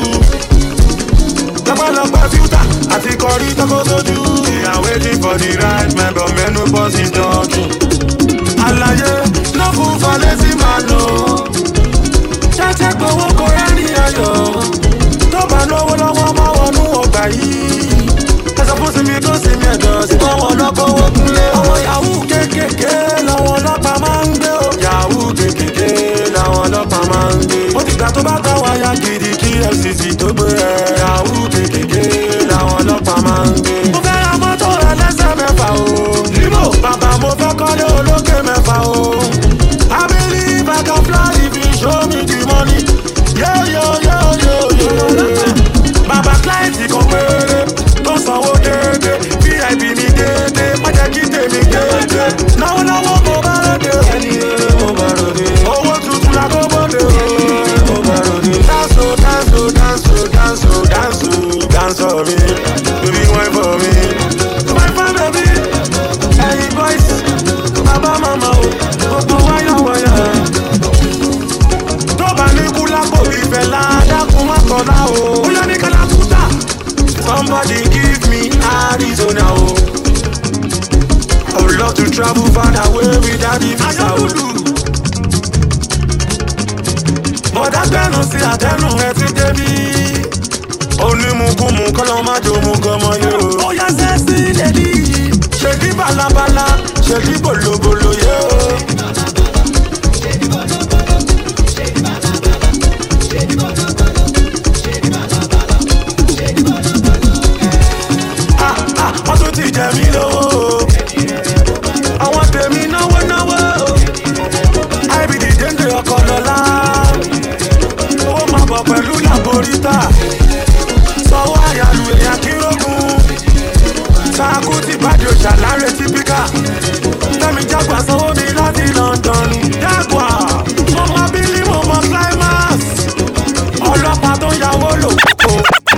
Lọ́pọ̀lọpọ̀ fíútà àti kọrí tọ́kọ́ sójú. We are waiting for the right man, but menopause is talking. Àlàyé ló fún falẹ́sì máa lò. Ṣẹ́ṣẹ́ gbowó kò rẹ́rìn ayọ̀. Tó bá lówó lọ́wọ́ máa wọnú ọgbà yìí. Ẹ̀sọ́ fún sinmi tó sinmi ẹ̀dọ̀ sí fáwọn ọlọ́kọ̀ owó kúnlé. Àwọn yahoo kékèké làwọn ọlọ́pàá máa ń gbé o. Yahoo kékèké làwọn ọlọ́pàá máa ń gbé. Ó ti gbà tó bá ká wáyà gidi kí F C C tó gbé ẹ̀. Yahoo kékèké làwọn ọlọ́pàá máa ń gbé. Mo fẹ́ ra mọ́tò ẹlẹ́sẹ̀ mẹ́fà o. Límò bàbá mo fẹ́ kọ́lé olókè mẹ́fà o. I believe I can fly if you show me the money. Yo yo yo yo yo. Bàbá client kan péré tó sanwó déédé. V I P mi déédé, má jẹ́ kí tèmi déédé. Náwó náwó mo bá ròde o. Ẹni eré mo bá ròde. Owó tuntun la kó bóde o. Mo bá ròde. Dance o, dance o, dance o, dance o, dance o, dance for me. Baby, wine for me. Wine for baby. Hey boys, baba mama o, gbogbo wáyà wáyà. Tó bá ní kú lápò ìfẹ́ la dákun má kọ́lá o. Ó yẹ ní Kalakuta. Somebody give me Arizona o. I would love to travel far away without the visa o. bọ̀dá gbẹ̀rù sí àtẹnu ẹ ti débi. onímùkúmu kọ́lọ́ má jò mú gọmọ yóò. ó yá sẹ́sì lèdí. ṣèdí balabala ṣèdí bolobolo yóò. wọ́n tún ti jẹ mí lówó. àwọn tèmi náwó náwó. ibd dénde ọkọ̀ lọ́la. owó máa bọ̀ pẹ̀lú làbóríta. sọ́wọ́ àyàlù èèyàn kírògùn. sáàkú ti bàdé òjà láre típíkà. fẹ́mi jágbà sanwó mi láti London. jágbà mo mọ bílí mo mọ climax. ọlọ́pàá tó yàwó lò kó.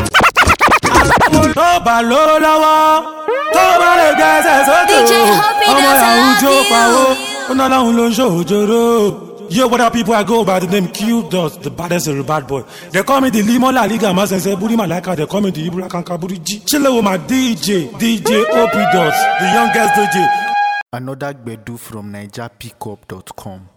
tó bá ló lọ́wọ́ tó bá lè gẹ́sẹ̀ sókè o ọmọ yahoo jó pawó ó ná láwọn ló ń ṣòjòrò. Yo, what up, people? I go by the name Q Dot, the baddest of the bad boy. They call me the Limo La Liga, my sense, Buri Malaka. They call me the Ibra Kanka Buri G. Chilla with my D J, D J O P Dot, the youngest D J. Another Gbedu from Niger Pickup dot com.